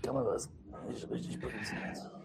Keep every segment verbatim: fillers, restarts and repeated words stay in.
Kann man das nicht richtig benutzen?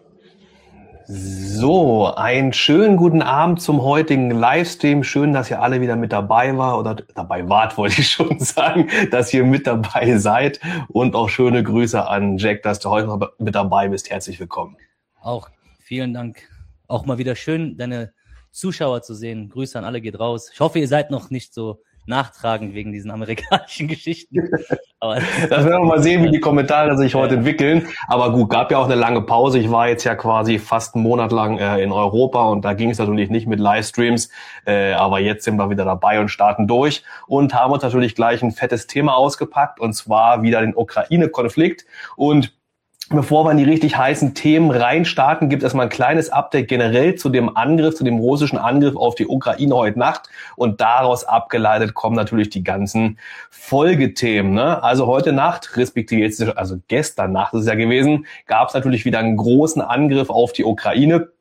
So, einen schönen guten Abend zum heutigen Livestream. Schön, dass ihr alle wieder mit dabei war oder dabei wart, wollte ich schon sagen, dass ihr mit dabei seid. Und auch schöne Grüße an Jack, dass du heute noch mit dabei bist. Herzlich willkommen. Auch vielen Dank. Auch mal wieder schön, deine Zuschauer zu sehen. Grüße an alle, geht raus. Ich hoffe, ihr seid noch nicht so nachtragend wegen diesen amerikanischen Geschichten. Aber das werden wir mal sehen, wie die Kommentare sich heute ja. entwickeln. Aber gut, gab ja auch eine lange Pause. Ich war jetzt ja quasi fast einen Monat lang äh, in Europa und da ging es natürlich nicht mit Livestreams. Äh, aber jetzt sind wir wieder dabei und starten durch und haben uns natürlich gleich ein fettes Thema ausgepackt und zwar wieder den Ukraine-Konflikt. Und bevor wir in die richtig heißen Themen reinstarten, gibt es mal ein kleines Update generell zu dem Angriff, zu dem russischen Angriff auf die Ukraine heute Nacht. Und daraus abgeleitet kommen natürlich die ganzen Folgethemen. Ne? Also heute Nacht, respektive jetzt, also gestern Nacht ist es ja gewesen, gab es natürlich wieder einen großen Angriff auf die Ukraine.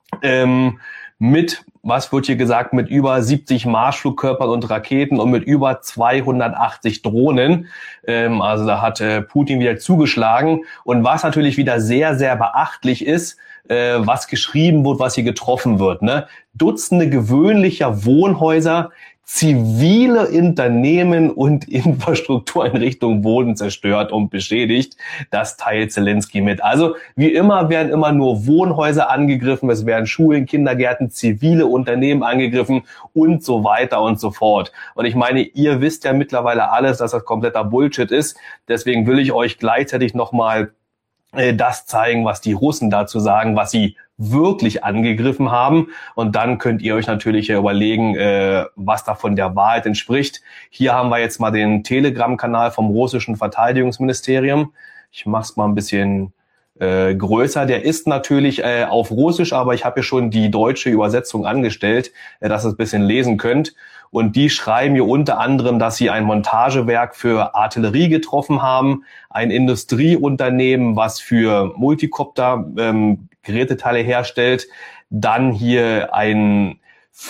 Ähm, mit, was wird hier gesagt, mit über siebzig Marschflugkörpern und Raketen und mit über zweihundertachtzig Drohnen. Ähm, also da hat äh, Putin wieder zugeschlagen. Und was natürlich wieder sehr, sehr beachtlich ist, äh, was geschrieben wird, was hier getroffen wird. Ne? Dutzende gewöhnlicher Wohnhäuser, zivile Unternehmen und Infrastruktureinrichtungen wurden zerstört und beschädigt. Das teilt Zelensky mit. Also wie immer werden immer nur Wohnhäuser angegriffen, es werden Schulen, Kindergärten, zivile Unternehmen angegriffen und so weiter und so fort. Und ich meine, ihr wisst ja mittlerweile alles, dass das kompletter Bullshit ist. Deswegen will ich euch gleichzeitig nochmal äh, das zeigen, was die Russen dazu sagen, was sie wirklich angegriffen haben. Und dann könnt ihr euch natürlich überlegen, äh, was davon der Wahrheit entspricht. Hier haben wir jetzt mal den Telegram-Kanal vom russischen Verteidigungsministerium. Ich mache es mal ein bisschen äh, größer. Der ist natürlich äh, auf Russisch, aber ich habe hier schon die deutsche Übersetzung angestellt, äh, dass ihr es ein bisschen lesen könnt. Und die schreiben hier unter anderem, dass sie ein Montagewerk für Artillerie getroffen haben, ein Industrieunternehmen, was für Multikopter ähm, Geräteteile herstellt, dann hier ein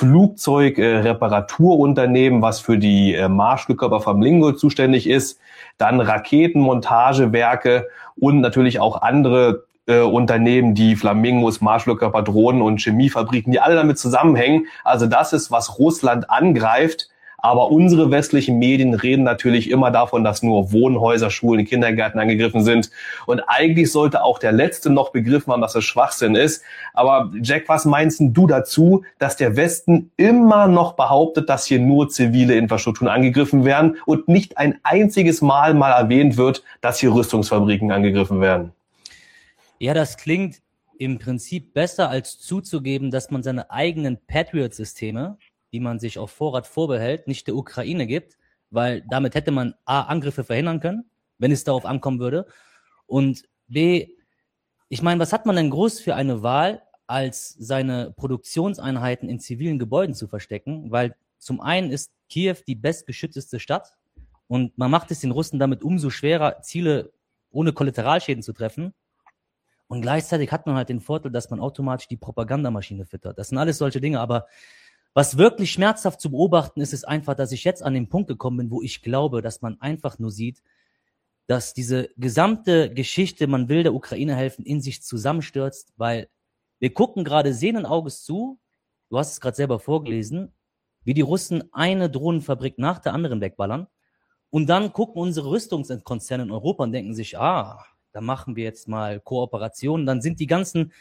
Flugzeug-Reparaturunternehmen, was für die äh, Marschflugkörper vom Lingo zuständig ist, dann Raketenmontagewerke und natürlich auch andere äh, Unternehmen, die Flamingos, Marschflugkörper, Drohnen und Chemiefabriken, die alle damit zusammenhängen. Also das ist, was Russland angreift. Aber unsere westlichen Medien reden natürlich immer davon, dass nur Wohnhäuser, Schulen, Kindergärten angegriffen sind. Und eigentlich sollte auch der Letzte noch begriffen haben, dass das Schwachsinn ist. Aber Jack, was meinst du dazu, dass der Westen immer noch behauptet, dass hier nur zivile Infrastrukturen angegriffen werden und nicht ein einziges Mal mal erwähnt wird, dass hier Rüstungsfabriken angegriffen werden? Ja, das klingt im Prinzip besser, als zuzugeben, dass man seine eigenen Patriot-Systeme, die man sich auf Vorrat vorbehält, nicht der Ukraine gibt, weil damit hätte man A, Angriffe verhindern können, wenn es darauf ankommen würde, und B, ich meine, was hat man denn groß für eine Wahl, als seine Produktionseinheiten in zivilen Gebäuden zu verstecken, weil zum einen ist Kiew die bestgeschützteste Stadt und man macht es den Russen damit umso schwerer, Ziele ohne Kollateralschäden zu treffen, und gleichzeitig hat man halt den Vorteil, dass man automatisch die Propagandamaschine füttert. Das sind alles solche Dinge, aber was wirklich schmerzhaft zu beobachten ist, ist einfach, dass ich jetzt an den Punkt gekommen bin, wo ich glaube, dass man einfach nur sieht, dass diese gesamte Geschichte, man will der Ukraine helfen, in sich zusammenstürzt, weil wir gucken gerade sehenden Auges zu, du hast es gerade selber vorgelesen, wie die Russen eine Drohnenfabrik nach der anderen wegballern, und dann gucken unsere Rüstungskonzerne in Europa und denken sich, ah, da machen wir jetzt mal Kooperationen, dann sind die ganzen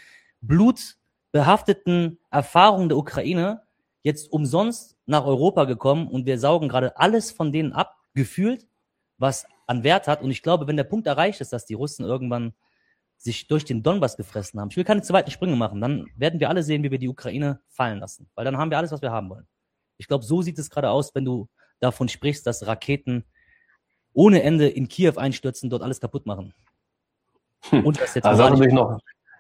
blutbehafteten Erfahrungen der Ukraine jetzt umsonst nach Europa gekommen und wir saugen gerade alles von denen ab, gefühlt, was an Wert hat. Und ich glaube, wenn der Punkt erreicht ist, dass die Russen irgendwann sich durch den Donbass gefressen haben, ich will keine zu weiten Sprünge machen, dann werden wir alle sehen, wie wir die Ukraine fallen lassen. Weil dann haben wir alles, was wir haben wollen. Ich glaube, so sieht es gerade aus, wenn du davon sprichst, dass Raketen ohne Ende in Kiew einstürzen, dort alles kaputt machen. Hm. Und das jetzt also das natürlich noch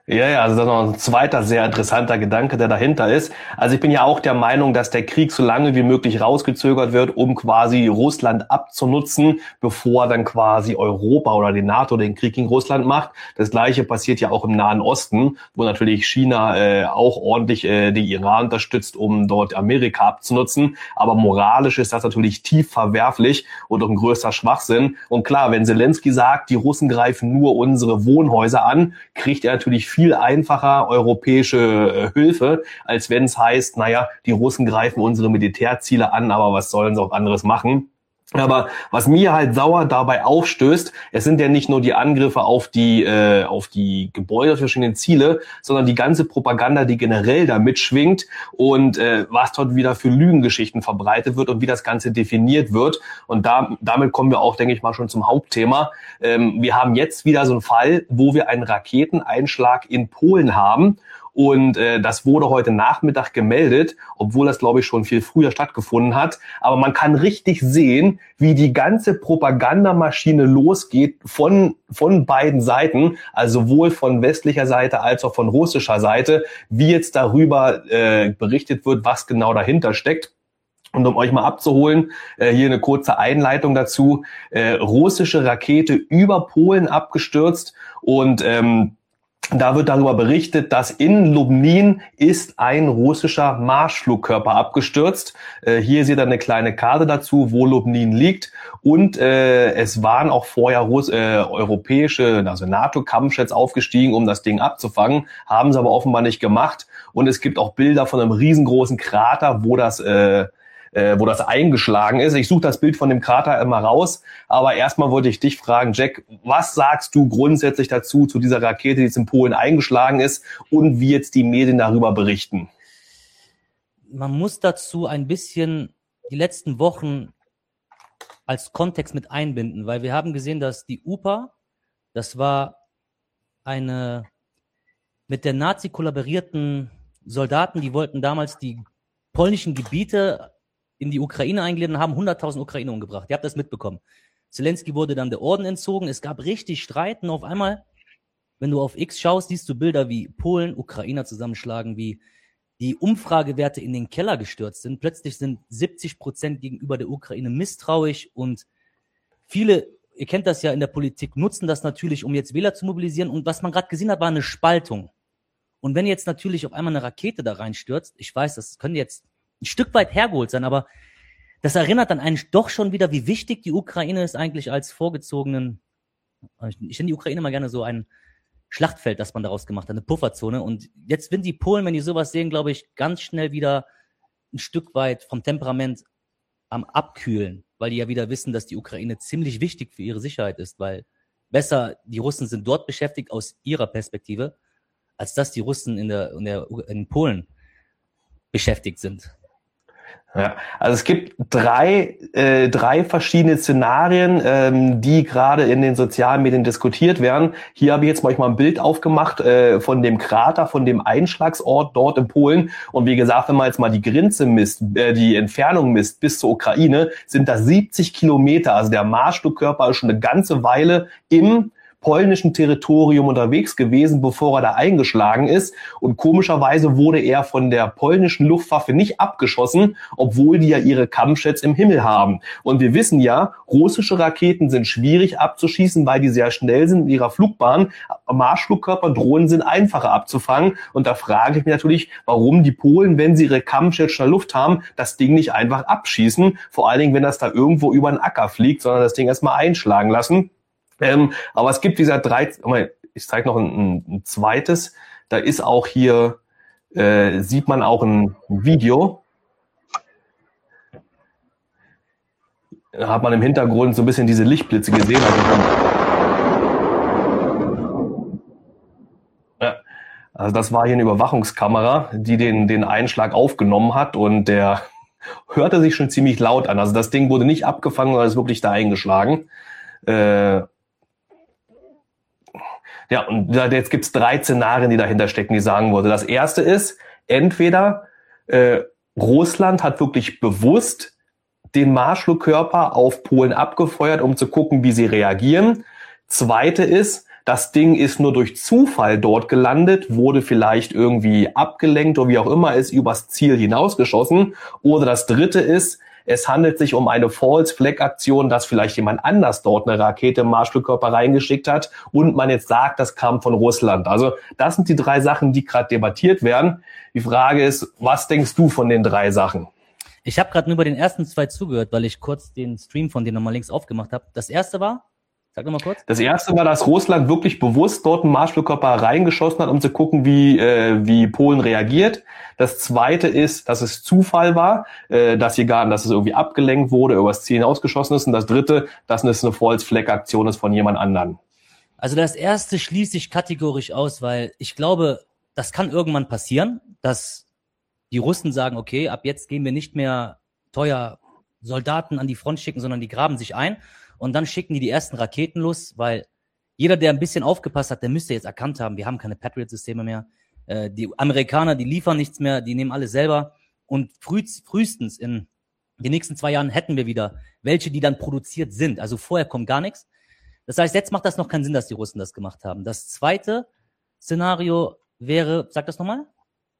Ja, ja, also das ist noch ein zweiter sehr interessanter Gedanke, der dahinter ist. Also ich bin ja auch der Meinung, dass der Krieg so lange wie möglich rausgezögert wird, um quasi Russland abzunutzen, bevor dann quasi Europa oder die NATO den Krieg gegen Russland macht. Das Gleiche passiert ja auch im Nahen Osten, wo natürlich China äh, auch ordentlich äh, die Iran unterstützt, um dort Amerika abzunutzen. Aber moralisch ist das natürlich tief verwerflich und auch ein größter Schwachsinn. Und klar, wenn Zelensky sagt, die Russen greifen nur unsere Wohnhäuser an, kriegt er natürlich viel einfacher europäische äh, Hilfe, als wenn es heißt, naja, die Russen greifen unsere Militärziele an, aber was sollen sie auch anderes machen? Aber was mir halt sauer dabei aufstößt, es sind ja nicht nur die Angriffe auf die äh, auf die Gebäude, verschiedenen Ziele, sondern die ganze Propaganda, die generell da mitschwingt und äh, was dort wieder für Lügengeschichten verbreitet wird und wie das Ganze definiert wird. Und da, damit kommen wir auch, denke ich mal, schon zum Hauptthema. Ähm, wir haben jetzt wieder so einen Fall, wo wir einen Raketeneinschlag in Polen haben. Und äh, das wurde heute Nachmittag gemeldet, obwohl das, glaube ich, schon viel früher stattgefunden hat. Aber man kann richtig sehen, wie die ganze Propagandamaschine losgeht von von beiden Seiten, also sowohl von westlicher Seite als auch von russischer Seite, wie jetzt darüber äh, berichtet wird, was genau dahinter steckt. Und um euch mal abzuholen, äh, hier eine kurze Einleitung dazu. Äh, russische Rakete über Polen abgestürzt und ähm, da wird darüber berichtet, dass in Lubnin ist ein russischer Marschflugkörper abgestürzt. Äh, hier seht ihr eine kleine Karte dazu, wo Lubnin liegt. Und äh, es waren auch vorher Russ- äh, europäische, also NATO-Kampfjets aufgestiegen, um das Ding abzufangen. Haben sie aber offenbar nicht gemacht. Und es gibt auch Bilder von einem riesengroßen Krater, wo das äh, äh, wo das eingeschlagen ist. Ich suche das Bild von dem Krater immer raus, aber erstmal wollte ich dich fragen, Jack, was sagst du grundsätzlich dazu, zu dieser Rakete, die jetzt in Polen eingeschlagen ist und wie jetzt die Medien darüber berichten? Man muss dazu ein bisschen die letzten Wochen als Kontext mit einbinden, weil wir haben gesehen, dass die U P A, das war eine mit der Nazi kollaborierten Soldaten, die wollten damals die polnischen Gebiete in die Ukraine eingliedern und haben hunderttausend Ukrainer umgebracht. Ihr habt das mitbekommen. Zelensky wurde dann der Orden entzogen. Es gab richtig Streit und auf einmal, wenn du auf X schaust, siehst du Bilder, wie Polen Ukrainer zusammenschlagen, wie die Umfragewerte in den Keller gestürzt sind. Plötzlich sind siebzig Prozent gegenüber der Ukraine misstrauisch und viele, ihr kennt das ja in der Politik, nutzen das natürlich, um jetzt Wähler zu mobilisieren. Und was man gerade gesehen hat, war eine Spaltung. Und wenn jetzt natürlich auf einmal eine Rakete da reinstürzt, ich weiß, das könnte jetzt ein Stück weit hergeholt sein, aber das erinnert dann eigentlich doch schon wieder, wie wichtig die Ukraine ist eigentlich als vorgezogenen, ich nenne die Ukraine mal gerne so ein Schlachtfeld, das man daraus gemacht hat, eine Pufferzone. Und jetzt sind die Polen, wenn die sowas sehen, glaube ich, ganz schnell wieder ein Stück weit vom Temperament am Abkühlen, weil die ja wieder wissen, dass die Ukraine ziemlich wichtig für ihre Sicherheit ist, weil besser, die Russen sind dort beschäftigt aus ihrer Perspektive, als dass die Russen in der, in der, in Polen beschäftigt sind. Ja, also es gibt drei, äh, drei verschiedene Szenarien, ähm, die gerade in den sozialen Medien diskutiert werden. Hier habe ich jetzt mal euch mal ein Bild aufgemacht äh, von dem Krater, von dem Einschlagsort dort in Polen. Und wie gesagt, wenn man jetzt mal die Grenze misst, äh, die Entfernung misst bis zur Ukraine, sind das siebzig Kilometer. Also der Marschflugkörper ist schon eine ganze Weile im polnischen Territorium unterwegs gewesen, bevor er da eingeschlagen ist. Und komischerweise wurde er von der polnischen Luftwaffe nicht abgeschossen, obwohl die ja ihre Kampfjets im Himmel haben. Und wir wissen ja, russische Raketen sind schwierig abzuschießen, weil die sehr schnell sind in ihrer Flugbahn. Marschflugkörper, Drohnen sind einfacher abzufangen. Und da frage ich mich natürlich, warum die Polen, wenn sie ihre Kampfjets in der Luft haben, das Ding nicht einfach abschießen. Vor allen Dingen, wenn das da irgendwo über den Acker fliegt, sondern das Ding erstmal einschlagen lassen. Ähm, aber es gibt dieser drei, ich zeige noch ein, ein zweites, da ist auch hier, äh, sieht man auch ein Video. Da hat man im Hintergrund so ein bisschen diese Lichtblitze gesehen. Also, ja, also das war hier eine Überwachungskamera, die den, den Einschlag aufgenommen hat und der hörte sich schon ziemlich laut an. Also das Ding wurde nicht abgefangen, sondern ist wirklich da eingeschlagen. Äh, Ja, und jetzt gibt's drei Szenarien, die dahinter stecken, die sagen würde. Das erste ist, entweder äh, Russland hat wirklich bewusst den Marschflugkörper auf Polen abgefeuert, um zu gucken, wie sie reagieren. Zweite ist, das Ding ist nur durch Zufall dort gelandet, wurde vielleicht irgendwie abgelenkt oder wie auch immer, ist übers Ziel hinausgeschossen. Oder das dritte ist, es handelt sich um eine False-Flag-Aktion, dass vielleicht jemand anders dort eine Rakete im Marschflugkörper reingeschickt hat und man jetzt sagt, das kam von Russland. Also das sind die drei Sachen, die gerade debattiert werden. Die Frage ist, was denkst du von den drei Sachen? Ich habe gerade nur bei den ersten zwei zugehört, weil ich kurz den Stream von denen nochmal links aufgemacht habe. Das erste war? Sag nochmal kurz. Das erste war, dass Russland wirklich bewusst dort einen Marschflugkörper reingeschossen hat, um zu gucken, wie äh, wie Polen reagiert. Das zweite ist, dass es Zufall war, äh, dass hier gar, dass es irgendwie abgelenkt wurde, übers Ziel hinausgeschossen ist. Und das dritte, dass es eine False-Flag-Aktion ist von jemand anderem. Also das erste schließe ich kategorisch aus, weil ich glaube, das kann irgendwann passieren, dass die Russen sagen, okay, ab jetzt gehen wir nicht mehr teuer Soldaten an die Front schicken, sondern die graben sich ein. Und dann schicken die die ersten Raketen los, weil jeder, der ein bisschen aufgepasst hat, der müsste jetzt erkannt haben, wir haben keine Patriot-Systeme mehr. Äh, die Amerikaner, die liefern nichts mehr, die nehmen alles selber. Und früh, frühestens in den nächsten zwei Jahren hätten wir wieder welche, die dann produziert sind. Also vorher kommt gar nichts. Das heißt, jetzt macht das noch keinen Sinn, dass die Russen das gemacht haben. Das zweite Szenario wäre, sag das nochmal?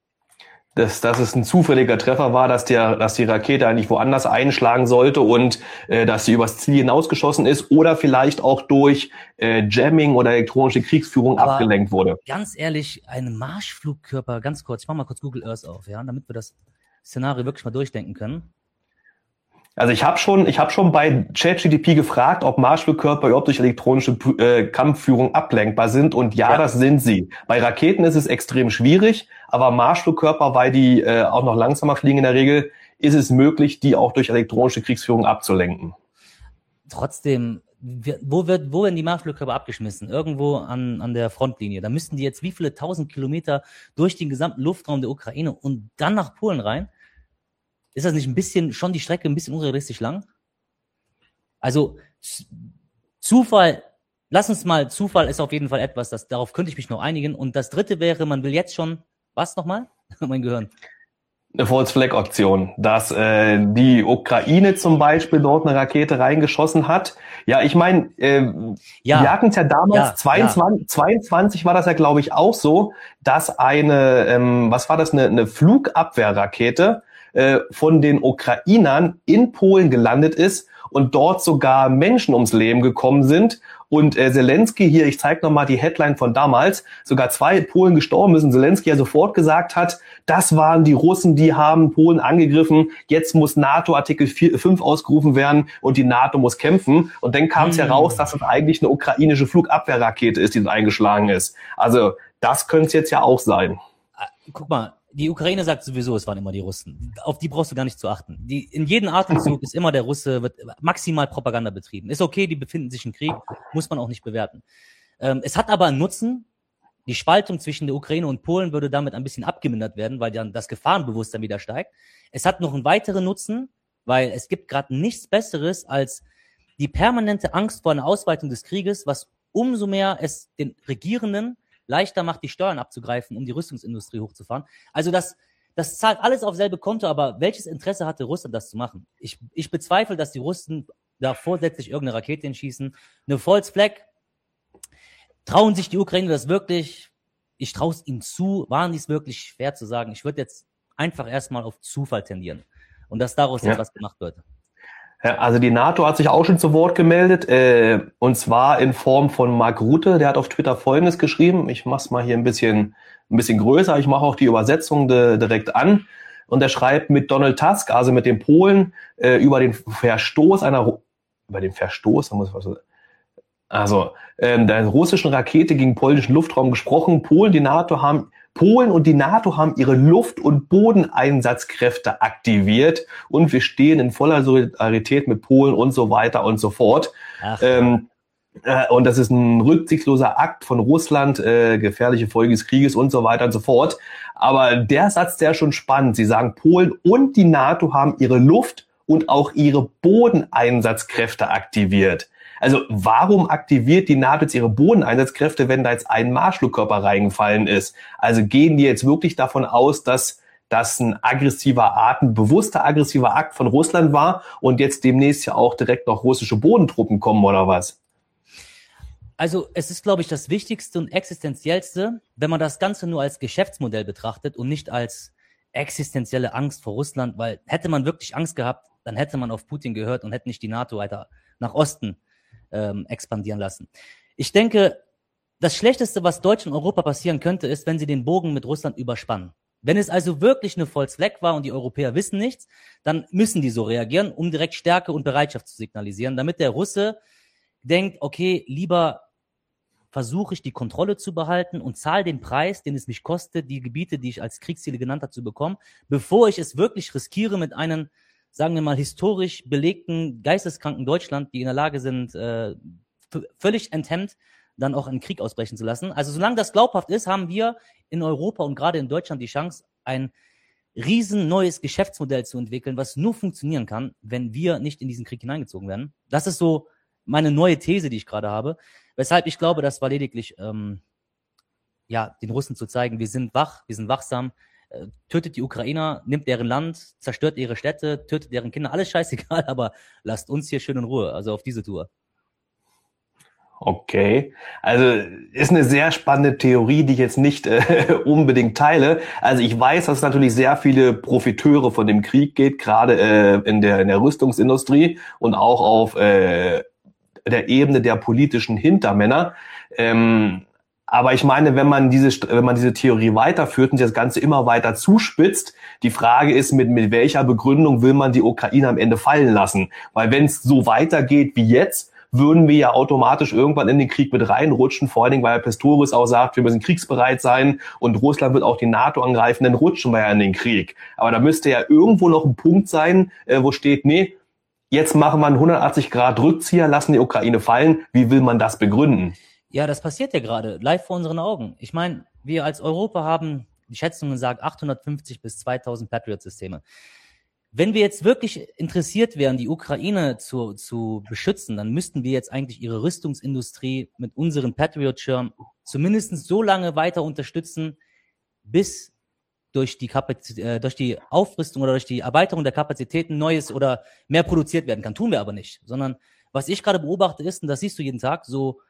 Dass, dass es ein zufälliger Treffer war, dass der, dass die Rakete eigentlich woanders einschlagen sollte und äh, dass sie übers Ziel hinausgeschossen ist oder vielleicht auch durch äh, Jamming oder elektronische Kriegsführung Aber abgelenkt wurde. Ganz ehrlich, ein Marschflugkörper, ganz kurz, ich mach mal kurz Google Earth auf, ja, damit wir das Szenario wirklich mal durchdenken können. Also ich habe schon, ich habe schon bei ChatGPT gefragt, ob Marschflugkörper überhaupt durch elektronische äh, Kampfführung ablenkbar sind und ja, ja, das sind sie. Bei Raketen ist es extrem schwierig, aber Marschflugkörper, weil die äh, auch noch langsamer fliegen in der Regel, ist es möglich, die auch durch elektronische Kriegsführung abzulenken. Trotzdem, wo wird, wo werden die Marschflugkörper abgeschmissen? Irgendwo an an der Frontlinie. Da müssten die jetzt wie viele tausend Kilometer durch den gesamten Luftraum der Ukraine und dann nach Polen rein? Ist das nicht ein bisschen, schon die Strecke ein bisschen unrealistisch lang? Also, Zufall, lass uns mal, Zufall ist auf jeden Fall etwas, das, darauf könnte ich mich noch einigen. Und das dritte wäre, man will jetzt schon, was nochmal? Mein Gehirn. Eine False-Flag-Aktion, dass äh, die Ukraine zum Beispiel dort eine Rakete reingeschossen hat. Ja, ich meine, äh, ja. wir hatten es ja damals, ja, zweiundzwanzig, ja. zweiundzwanzig war das ja, glaube ich, auch so, dass eine, ähm, was war das, eine, eine Flugabwehrrakete äh, von den Ukrainern in Polen gelandet ist und dort sogar Menschen ums Leben gekommen sind. Und äh, Zelensky hier, ich zeige nochmal die Headline von damals, sogar zwei Polen gestorben ist und Zelensky ja sofort gesagt hat, das waren die Russen, die haben Polen angegriffen, jetzt muss NATO Artikel fünf ausgerufen werden und die NATO muss kämpfen. Und dann kam es hm. heraus, dass es eigentlich eine ukrainische Flugabwehrrakete ist, die dort eingeschlagen ist. Also das könnte es jetzt ja auch sein. Guck mal, die Ukraine sagt sowieso, es waren immer die Russen. Auf die brauchst du gar nicht zu achten. Die, in jedem Atemzug ist immer der Russe, wird maximal Propaganda betrieben. Ist okay, die befinden sich im Krieg, muss man auch nicht bewerten. Ähm, es hat aber einen Nutzen. Die Spaltung zwischen der Ukraine und Polen würde damit ein bisschen abgemindert werden, weil dann das Gefahrenbewusstsein wieder steigt. Es hat noch einen weiteren Nutzen, weil es gibt gerade nichts Besseres als die permanente Angst vor einer Ausweitung des Krieges, was umso mehr es den Regierenden leichter macht, die Steuern abzugreifen, um die Rüstungsindustrie hochzufahren. Also das, das zahlt alles auf selbe Konto, aber welches Interesse hatte Russland, das zu machen? Ich, ich bezweifle, dass die Russen da vorsätzlich irgendeine Rakete hinschießen. Eine False Flag, trauen sich die Ukrainer das wirklich? Ich traue es ihnen zu. Waren die es wirklich? Schwer zu sagen. Ich würde jetzt einfach erstmal auf Zufall tendieren und dass daraus ja. jetzt was gemacht wird. Ja, also die NATO hat sich auch schon zu Wort gemeldet, äh, und zwar in Form von Mark Rutte. Der hat auf Twitter Folgendes geschrieben. Ich mach's mal hier ein bisschen, ein bisschen größer. Ich mache auch die Übersetzung de, direkt an. Und er schreibt mit Donald Tusk, also mit dem Polen, äh, über den Verstoß einer, über den Verstoß, da muss ich was, also ähm, der russischen Rakete gegen polnischen Luftraum gesprochen. Polen, die NATO haben Polen und die NATO haben ihre Luft- und Bodeneinsatzkräfte aktiviert und wir stehen in voller Solidarität mit Polen und so weiter und so fort. Ach, ähm, äh, und das ist ein rücksichtsloser Akt von Russland, äh, gefährliche Folge des Krieges und so weiter und so fort. Aber der Satz, der ist schon spannend. Sie sagen, Polen und die NATO haben ihre Luft- und auch ihre Bodeneinsatzkräfte aktiviert. Also warum aktiviert die NATO jetzt ihre Bodeneinsatzkräfte, wenn da jetzt ein Marschflugkörper reingefallen ist? Also gehen die jetzt wirklich davon aus, dass das ein aggressiver Art, ein bewusster aggressiver Akt von Russland war und jetzt demnächst ja auch direkt noch russische Bodentruppen kommen oder was? Also es ist, glaube ich, das Wichtigste und Existenziellste, wenn man das Ganze nur als Geschäftsmodell betrachtet und nicht als existenzielle Angst vor Russland, weil hätte man wirklich Angst gehabt, dann hätte man auf Putin gehört und hätte nicht die NATO weiter nach Osten ähm, expandieren lassen. Ich denke, das Schlechteste, was Deutschland und Europa passieren könnte, ist, wenn sie den Bogen mit Russland überspannen. Wenn es also wirklich eine False Flag war und die Europäer wissen nichts, dann müssen die so reagieren, um direkt Stärke und Bereitschaft zu signalisieren, damit der Russe denkt, okay, lieber versuche ich die Kontrolle zu behalten und zahle den Preis, den es mich kostet, die Gebiete, die ich als Kriegsziele genannt habe, zu bekommen, bevor ich es wirklich riskiere mit einem, sagen wir mal, historisch belegten, geisteskranken Deutschland, die in der Lage sind, äh, f- völlig enthemmt dann auch einen Krieg ausbrechen zu lassen. Also solange das glaubhaft ist, haben wir in Europa und gerade in Deutschland die Chance, ein riesen neues Geschäftsmodell zu entwickeln, was nur funktionieren kann, wenn wir nicht in diesen Krieg hineingezogen werden. Das ist so meine neue These, die ich gerade habe. Weshalb ich glaube, das war lediglich, ähm, ja, den Russen zu zeigen, wir sind wach, wir sind wachsam, äh, tötet die Ukrainer, nimmt deren Land, zerstört ihre Städte, tötet deren Kinder, alles scheißegal, aber lasst uns hier schön in Ruhe, also auf diese Tour. Okay, also ist eine sehr spannende Theorie, die ich jetzt nicht äh, unbedingt teile. Also ich weiß, dass es natürlich sehr viele Profiteure von dem Krieg geht, gerade äh, in der in der Rüstungsindustrie und auch auf äh, der Ebene der politischen Hintermänner. Ähm, aber ich meine, wenn man diese wenn man diese Theorie weiterführt und das Ganze immer weiter zuspitzt, die Frage ist, mit mit welcher Begründung will man die Ukraine am Ende fallen lassen? Weil wenn es so weitergeht wie jetzt, würden wir ja automatisch irgendwann in den Krieg mit reinrutschen, vor allen Dingen, weil Pistorius auch sagt, wir müssen kriegsbereit sein und Russland wird auch die NATO angreifen, dann rutschen wir ja in den Krieg. Aber da müsste ja irgendwo noch ein Punkt sein, äh, wo steht, nee, jetzt machen wir einen hundertachtzig Grad Rückzieher, lassen die Ukraine fallen. Wie will man das begründen? Ja, das passiert ja gerade, live vor unseren Augen. Ich meine, wir als Europa haben, die Schätzungen sagen, achthundertfünfzig bis zweitausend Patriot-Systeme. Wenn wir jetzt wirklich interessiert wären, die Ukraine zu, zu beschützen, dann müssten wir jetzt eigentlich ihre Rüstungsindustrie mit unseren Patriot-Schirmen zumindest so lange weiter unterstützen, bis durch die Kapazität, äh, durch die Aufrüstung oder durch die Erweiterung der Kapazitäten Neues oder mehr produziert werden kann. Tun wir aber nicht. Sondern was ich gerade beobachte ist, und das siehst du jeden Tag, so,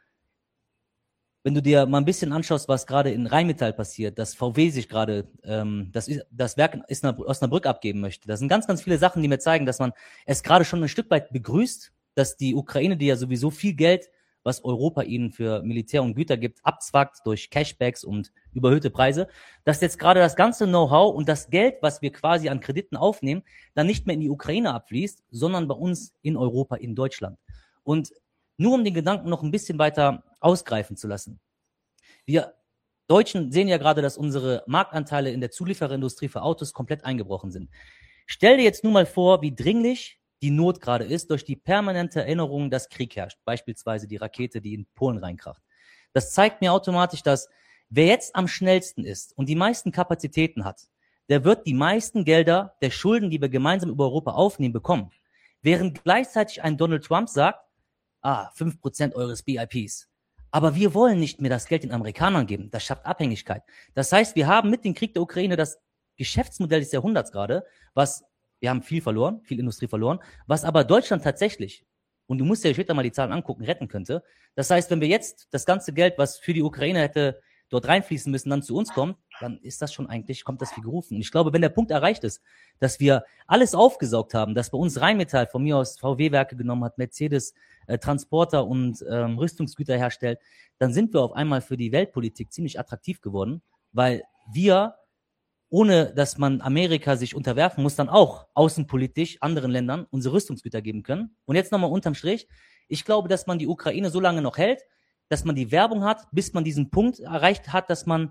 wenn du dir mal ein bisschen anschaust, was gerade in Rheinmetall passiert, dass V W sich gerade ähm, das, das Werk in Osnabrück abgeben möchte. Das sind ganz, ganz viele Sachen, die mir zeigen, dass man es gerade schon ein Stück weit begrüßt, dass die Ukraine, die ja sowieso viel Geld, was Europa ihnen für Militär und Güter gibt, abzwackt durch Cashbacks und überhöhte Preise, dass jetzt gerade das ganze Know-how und das Geld, was wir quasi an Krediten aufnehmen, dann nicht mehr in die Ukraine abfließt, sondern bei uns in Europa, in Deutschland. Und nur um den Gedanken noch ein bisschen weiter ausgreifen zu lassen. Wir Deutschen sehen ja gerade, dass unsere Marktanteile in der Zuliefererindustrie für Autos komplett eingebrochen sind. Stell dir jetzt nur mal vor, wie dringlich die Not gerade ist durch die permanente Erinnerung, dass Krieg herrscht. Beispielsweise die Rakete, die in Polen reinkracht. Das zeigt mir automatisch, dass wer jetzt am schnellsten ist und die meisten Kapazitäten hat, der wird die meisten Gelder der Schulden, die wir gemeinsam über Europa aufnehmen, bekommen. Während gleichzeitig ein Donald Trump sagt, ah, fünf Prozent eures B I Ps. Aber wir wollen nicht mehr das Geld den Amerikanern geben. Das schafft Abhängigkeit. Das heißt, wir haben mit dem Krieg der Ukraine das Geschäftsmodell des Jahrhunderts gerade, was, wir haben viel verloren, viel Industrie verloren, was aber Deutschland tatsächlich, und du musst dir später mal die Zahlen angucken, retten könnte. Das heißt, wenn wir jetzt das ganze Geld, was für die Ukraine hätte dort reinfließen müssen, dann zu uns kommt, dann ist das schon eigentlich, kommt das wie gerufen. Und ich glaube, wenn der Punkt erreicht ist, dass wir alles aufgesaugt haben, dass bei uns Rheinmetall von mir aus V W-Werke genommen hat, Mercedes äh, Transporter und ähm, Rüstungsgüter herstellt, dann sind wir auf einmal für die Weltpolitik ziemlich attraktiv geworden, weil wir, ohne dass man Amerika sich unterwerfen muss, dann auch außenpolitisch anderen Ländern unsere Rüstungsgüter geben können. Und jetzt nochmal unterm Strich, ich glaube, dass man die Ukraine so lange noch hält, dass man die Werbung hat, bis man diesen Punkt erreicht hat, dass man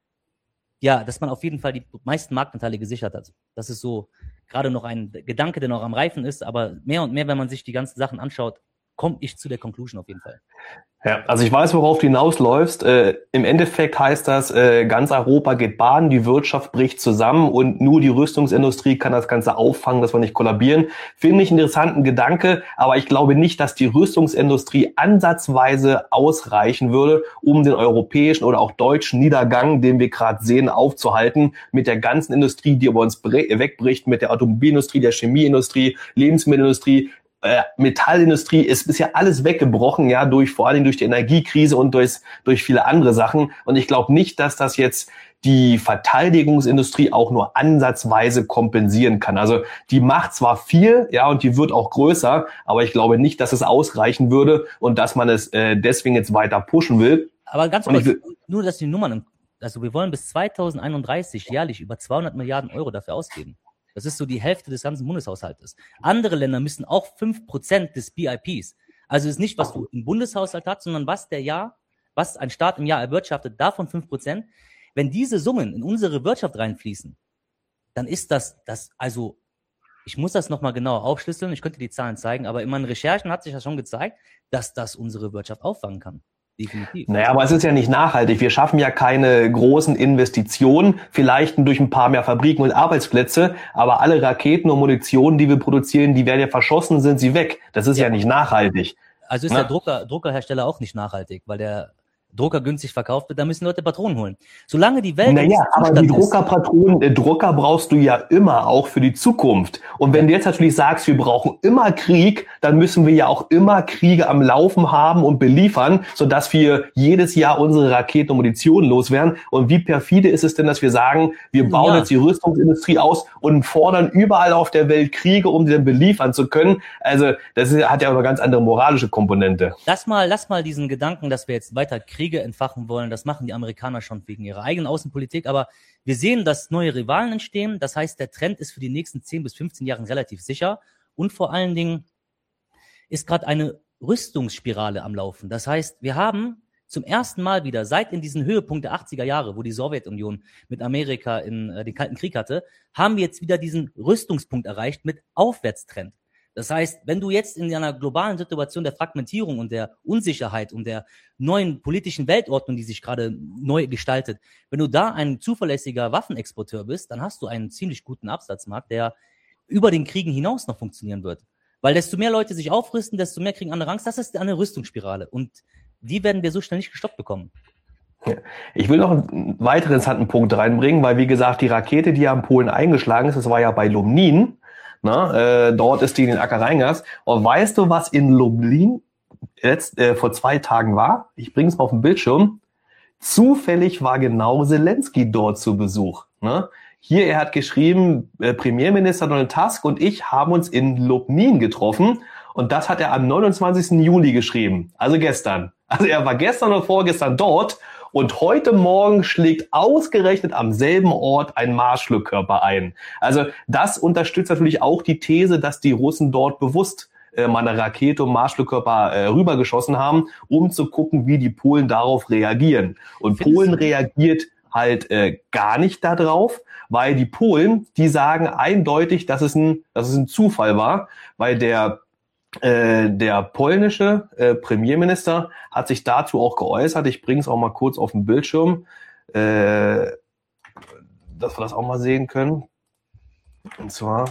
ja, dass man auf jeden Fall die meisten Marktanteile gesichert hat. Das ist so gerade noch ein Gedanke, der noch am Reifen ist, aber mehr und mehr, wenn man sich die ganzen Sachen anschaut, komme ich zu der Conclusion auf jeden Fall. Ja, also ich weiß, worauf du hinausläufst. Äh, im Endeffekt heißt das, äh, ganz Europa geht baden, die Wirtschaft bricht zusammen und nur die Rüstungsindustrie kann das Ganze auffangen, dass wir nicht kollabieren. Finde ich einen interessanten Gedanke, aber ich glaube nicht, dass die Rüstungsindustrie ansatzweise ausreichen würde, um den europäischen oder auch deutschen Niedergang, den wir gerade sehen, aufzuhalten, mit der ganzen Industrie, die über uns bre- wegbricht, mit der Automobilindustrie, der Chemieindustrie, Lebensmittelindustrie. äh, Metallindustrie ist bisher alles weggebrochen, ja, durch vor allen Dingen durch die Energiekrise und durch, durch viele andere Sachen. Und ich glaube nicht, dass das jetzt die Verteidigungsindustrie auch nur ansatzweise kompensieren kann. Also die macht zwar viel, ja, und die wird auch größer, aber ich glaube nicht, dass es ausreichen würde und dass man es äh, deswegen jetzt weiter pushen will. Aber ganz kurz, nur dass die Nummern, also wir wollen bis zweitausendeinunddreißig jährlich über zweihundert Milliarden Euro dafür ausgeben. Das ist so die Hälfte des ganzen Bundeshaushaltes. Andere Länder müssen auch fünf Prozent des B I Ps. Also ist nicht, was du im Bundeshaushalt hast, sondern was der Jahr, was ein Staat im Jahr erwirtschaftet, davon fünf Prozent. Wenn diese Summen in unsere Wirtschaft reinfließen, dann ist das, das, also, ich muss das nochmal genauer aufschlüsseln, ich könnte die Zahlen zeigen, aber in meinen Recherchen hat sich das schon gezeigt, dass das unsere Wirtschaft auffangen kann. Definitiv. Naja, aber es ist ja nicht nachhaltig. Wir schaffen ja keine großen Investitionen, vielleicht durch ein paar mehr Fabriken und Arbeitsplätze, aber alle Raketen und Munition, die wir produzieren, die werden ja verschossen, sind sie weg. Das ist ja, ja nicht nachhaltig. Also ist Na? der Drucker, Druckerhersteller auch nicht nachhaltig, weil der Drucker günstig verkauft wird, da müssen Leute Patronen holen. Solange die Welt... Naja, aber die Druckerpatronen, äh, Drucker brauchst du ja immer, auch für die Zukunft. Und wenn du jetzt natürlich sagst, wir brauchen immer Krieg, dann müssen wir ja auch immer Kriege am Laufen haben und beliefern, sodass wir jedes Jahr unsere Raketen und Munition loswerden. Und wie perfide ist es denn, dass wir sagen, wir bauen ja. jetzt die Rüstungsindustrie aus und fordern überall auf der Welt Kriege, um sie dann beliefern zu können? Also das ist, hat ja eine ganz andere moralische Komponente. Lass mal, lass mal diesen Gedanken, dass wir jetzt weiter Krieg Kriege entfachen wollen. Das machen die Amerikaner schon wegen ihrer eigenen Außenpolitik. Aber wir sehen, dass neue Rivalen entstehen. Das heißt, der Trend ist für die nächsten zehn bis fünfzehn Jahre relativ sicher. Und vor allen Dingen ist gerade eine Rüstungsspirale am Laufen. Das heißt, wir haben zum ersten Mal wieder, seit in diesen Höhepunkt der achtziger Jahre, wo die Sowjetunion mit Amerika in äh, den Kalten Krieg hatte, haben wir jetzt wieder diesen Rüstungspunkt erreicht mit Aufwärtstrend. Das heißt, wenn du jetzt in einer globalen Situation der Fragmentierung und der Unsicherheit und der neuen politischen Weltordnung, die sich gerade neu gestaltet, wenn du da ein zuverlässiger Waffenexporteur bist, dann hast du einen ziemlich guten Absatzmarkt, der über den Kriegen hinaus noch funktionieren wird. Weil desto mehr Leute sich aufrüsten, desto mehr kriegen andere Angst. Das ist eine Rüstungsspirale und die werden wir so schnell nicht gestoppt bekommen. Ich will noch einen weiteren interessanten Punkt reinbringen, weil wie gesagt, die Rakete, die ja in Polen eingeschlagen ist, das war ja bei Lublin. Na, äh, dort ist die in den Acker reingegangen. Und weißt du, was in Lublin jetzt äh, vor zwei Tagen war? Ich bringe es mal auf den Bildschirm. Zufällig war genau Zelensky dort zu Besuch. Ne? Hier, er hat geschrieben, äh, Premierminister Donald Tusk und ich haben uns in Lublin getroffen. Und das hat er am neunundzwanzigsten Juli geschrieben. Also gestern. Also er war gestern oder vorgestern dort. Und heute Morgen schlägt ausgerechnet am selben Ort ein Marschflugkörper ein. Also das unterstützt natürlich auch die These, dass die Russen dort bewusst äh, mal eine Rakete und Marschflugkörper äh, rübergeschossen haben, um zu gucken, wie die Polen darauf reagieren. Und Polen reagiert halt äh, gar nicht darauf, weil die Polen, die sagen eindeutig, dass es ein, dass es ein Zufall war, weil der Äh, der polnische äh, Premierminister hat sich dazu auch geäußert. Ich bringe es auch mal kurz auf den Bildschirm, äh, dass wir das auch mal sehen können. Und zwar,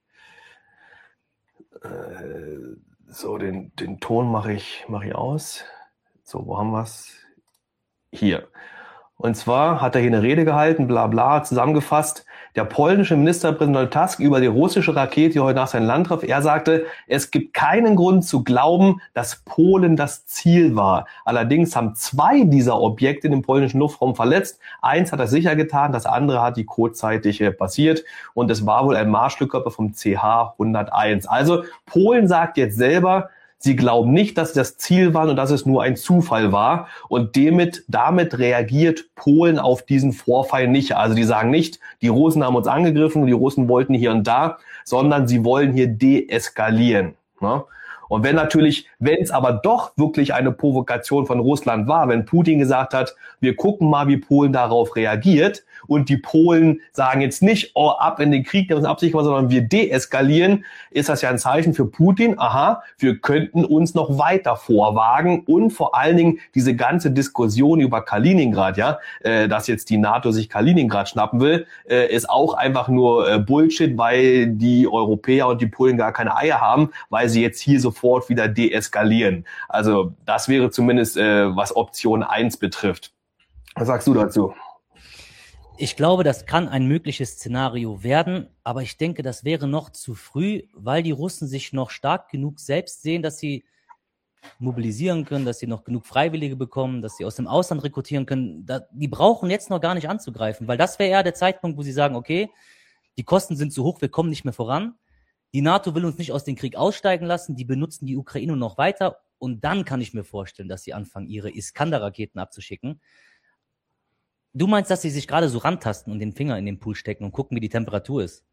äh, so den, den Ton mache ich, mache ich aus. So, wo haben wir es? Hier. Und zwar hat er hier eine Rede gehalten, bla bla, zusammengefasst. Der polnische Ministerpräsident Donald Tusk über die russische Rakete, die heute nach sein Land traf, er sagte, es gibt keinen Grund zu glauben, dass Polen das Ziel war. Allerdings haben zwei dieser Objekte in dem polnischen Luftraum verletzt. Eins hat er sicher getan, das andere hat die kurzzeitig passiert. Und es war wohl ein Marschflugkörper vom C H hunderteins. Also Polen sagt jetzt selber, sie glauben nicht, dass sie das Ziel waren und dass es nur ein Zufall war. Und damit, damit reagiert Polen auf diesen Vorfall nicht. Also die sagen nicht, die Russen haben uns angegriffen und die Russen wollten hier und da, sondern sie wollen hier deeskalieren. Ne? Und wenn natürlich, wenn es aber doch wirklich eine Provokation von Russland war, wenn Putin gesagt hat, wir gucken mal, wie Polen darauf reagiert, und die Polen sagen jetzt nicht, oh, ab in den Krieg, der uns absichern, sondern wir deeskalieren, ist das ja ein Zeichen für Putin, aha, wir könnten uns noch weiter vorwagen und vor allen Dingen diese ganze Diskussion über Kaliningrad, ja, äh, dass jetzt die NATO sich Kaliningrad schnappen will, äh, ist auch einfach nur äh, Bullshit, weil die Europäer und die Polen gar keine Eier haben, weil sie jetzt hier sofort wieder deeskalieren. Also das wäre zumindest, äh, was Option eins betrifft. Was sagst du dazu? Ich glaube, das kann ein mögliches Szenario werden, aber ich denke, das wäre noch zu früh, weil die Russen sich noch stark genug selbst sehen, dass sie mobilisieren können, dass sie noch genug Freiwillige bekommen, dass sie aus dem Ausland rekrutieren können. Da, die brauchen jetzt noch gar nicht anzugreifen, weil das wäre eher der Zeitpunkt, wo sie sagen, okay, die Kosten sind zu hoch, wir kommen nicht mehr voran. Die NATO will uns nicht aus dem Krieg aussteigen lassen, die benutzen die Ukraine noch weiter und dann kann ich mir vorstellen, dass sie anfangen, ihre Iskander-Raketen abzuschicken. Du meinst, dass sie sich gerade so rantasten und den Finger in den Pool stecken und gucken, wie die Temperatur ist?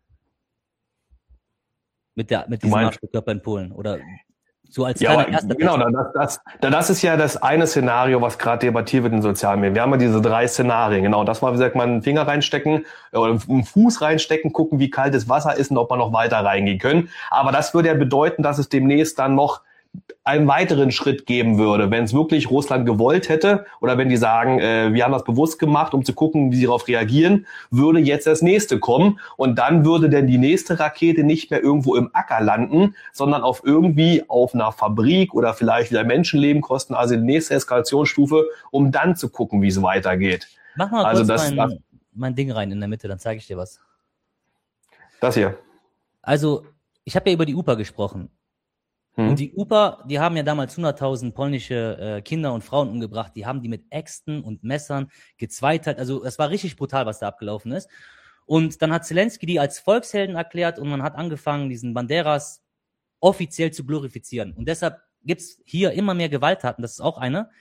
Mit, der, mit diesem Marschflugkörper in Polen? Oder so als ja, kleiner aber, erster genau, das, das, das ist ja das eine Szenario, was gerade debattiert wird in sozialen Medien. Wir haben ja diese drei Szenarien, genau. Das war, wie gesagt, mal einen Finger reinstecken oder einen Fuß reinstecken, gucken, wie kalt das Wasser ist und ob wir noch weiter reingehen können. Aber das würde ja bedeuten, dass es demnächst dann noch einen weiteren Schritt geben würde, wenn es wirklich Russland gewollt hätte oder wenn die sagen, äh, wir haben das bewusst gemacht, um zu gucken, wie sie darauf reagieren, würde jetzt das nächste kommen und dann würde denn die nächste Rakete nicht mehr irgendwo im Acker landen, sondern auf irgendwie auf einer Fabrik oder vielleicht wieder Menschenleben kosten, also die nächste Eskalationsstufe, um dann zu gucken, wie es weitergeht. Mach mal also kurz das, mein, das, mein Ding rein in der Mitte, dann zeige ich dir was. Das hier. Also, ich habe ja über die U P A gesprochen. Und die U P A, die haben ja damals hunderttausend polnische äh, Kinder und Frauen umgebracht. Die haben die mit Äxten und Messern gezweiteilt. Also es war richtig brutal, was da abgelaufen ist. Und dann hat Zelensky die als Volkshelden erklärt und man hat angefangen, diesen Banderas offiziell zu glorifizieren. Und deshalb gibt's hier immer mehr Gewalttaten. Das ist auch eine.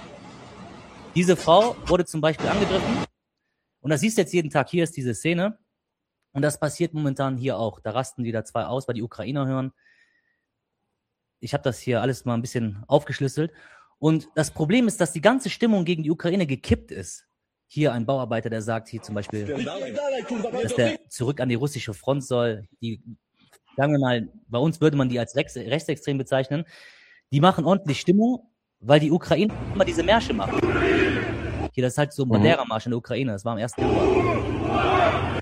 Diese Frau wurde zum Beispiel angegriffen. Und das siehst du jetzt jeden Tag. Hier ist diese Szene. Und das passiert momentan hier auch. Da rasten wieder zwei aus, weil die Ukrainer hören. Ich habe das hier alles mal ein bisschen aufgeschlüsselt. Und das Problem ist, dass die ganze Stimmung gegen die Ukraine gekippt ist. Hier ein Bauarbeiter, der sagt hier zum Beispiel, dass der zurück an die russische Front soll. Die, sagen wir mal, bei uns würde man die als rechts, rechtsextrem bezeichnen. Die machen ordentlich Stimmung, weil die Ukraine immer diese Märsche machen. Hier, das ist halt so ein Bandera-Marsch in der Ukraine. Das war am ersten Januar.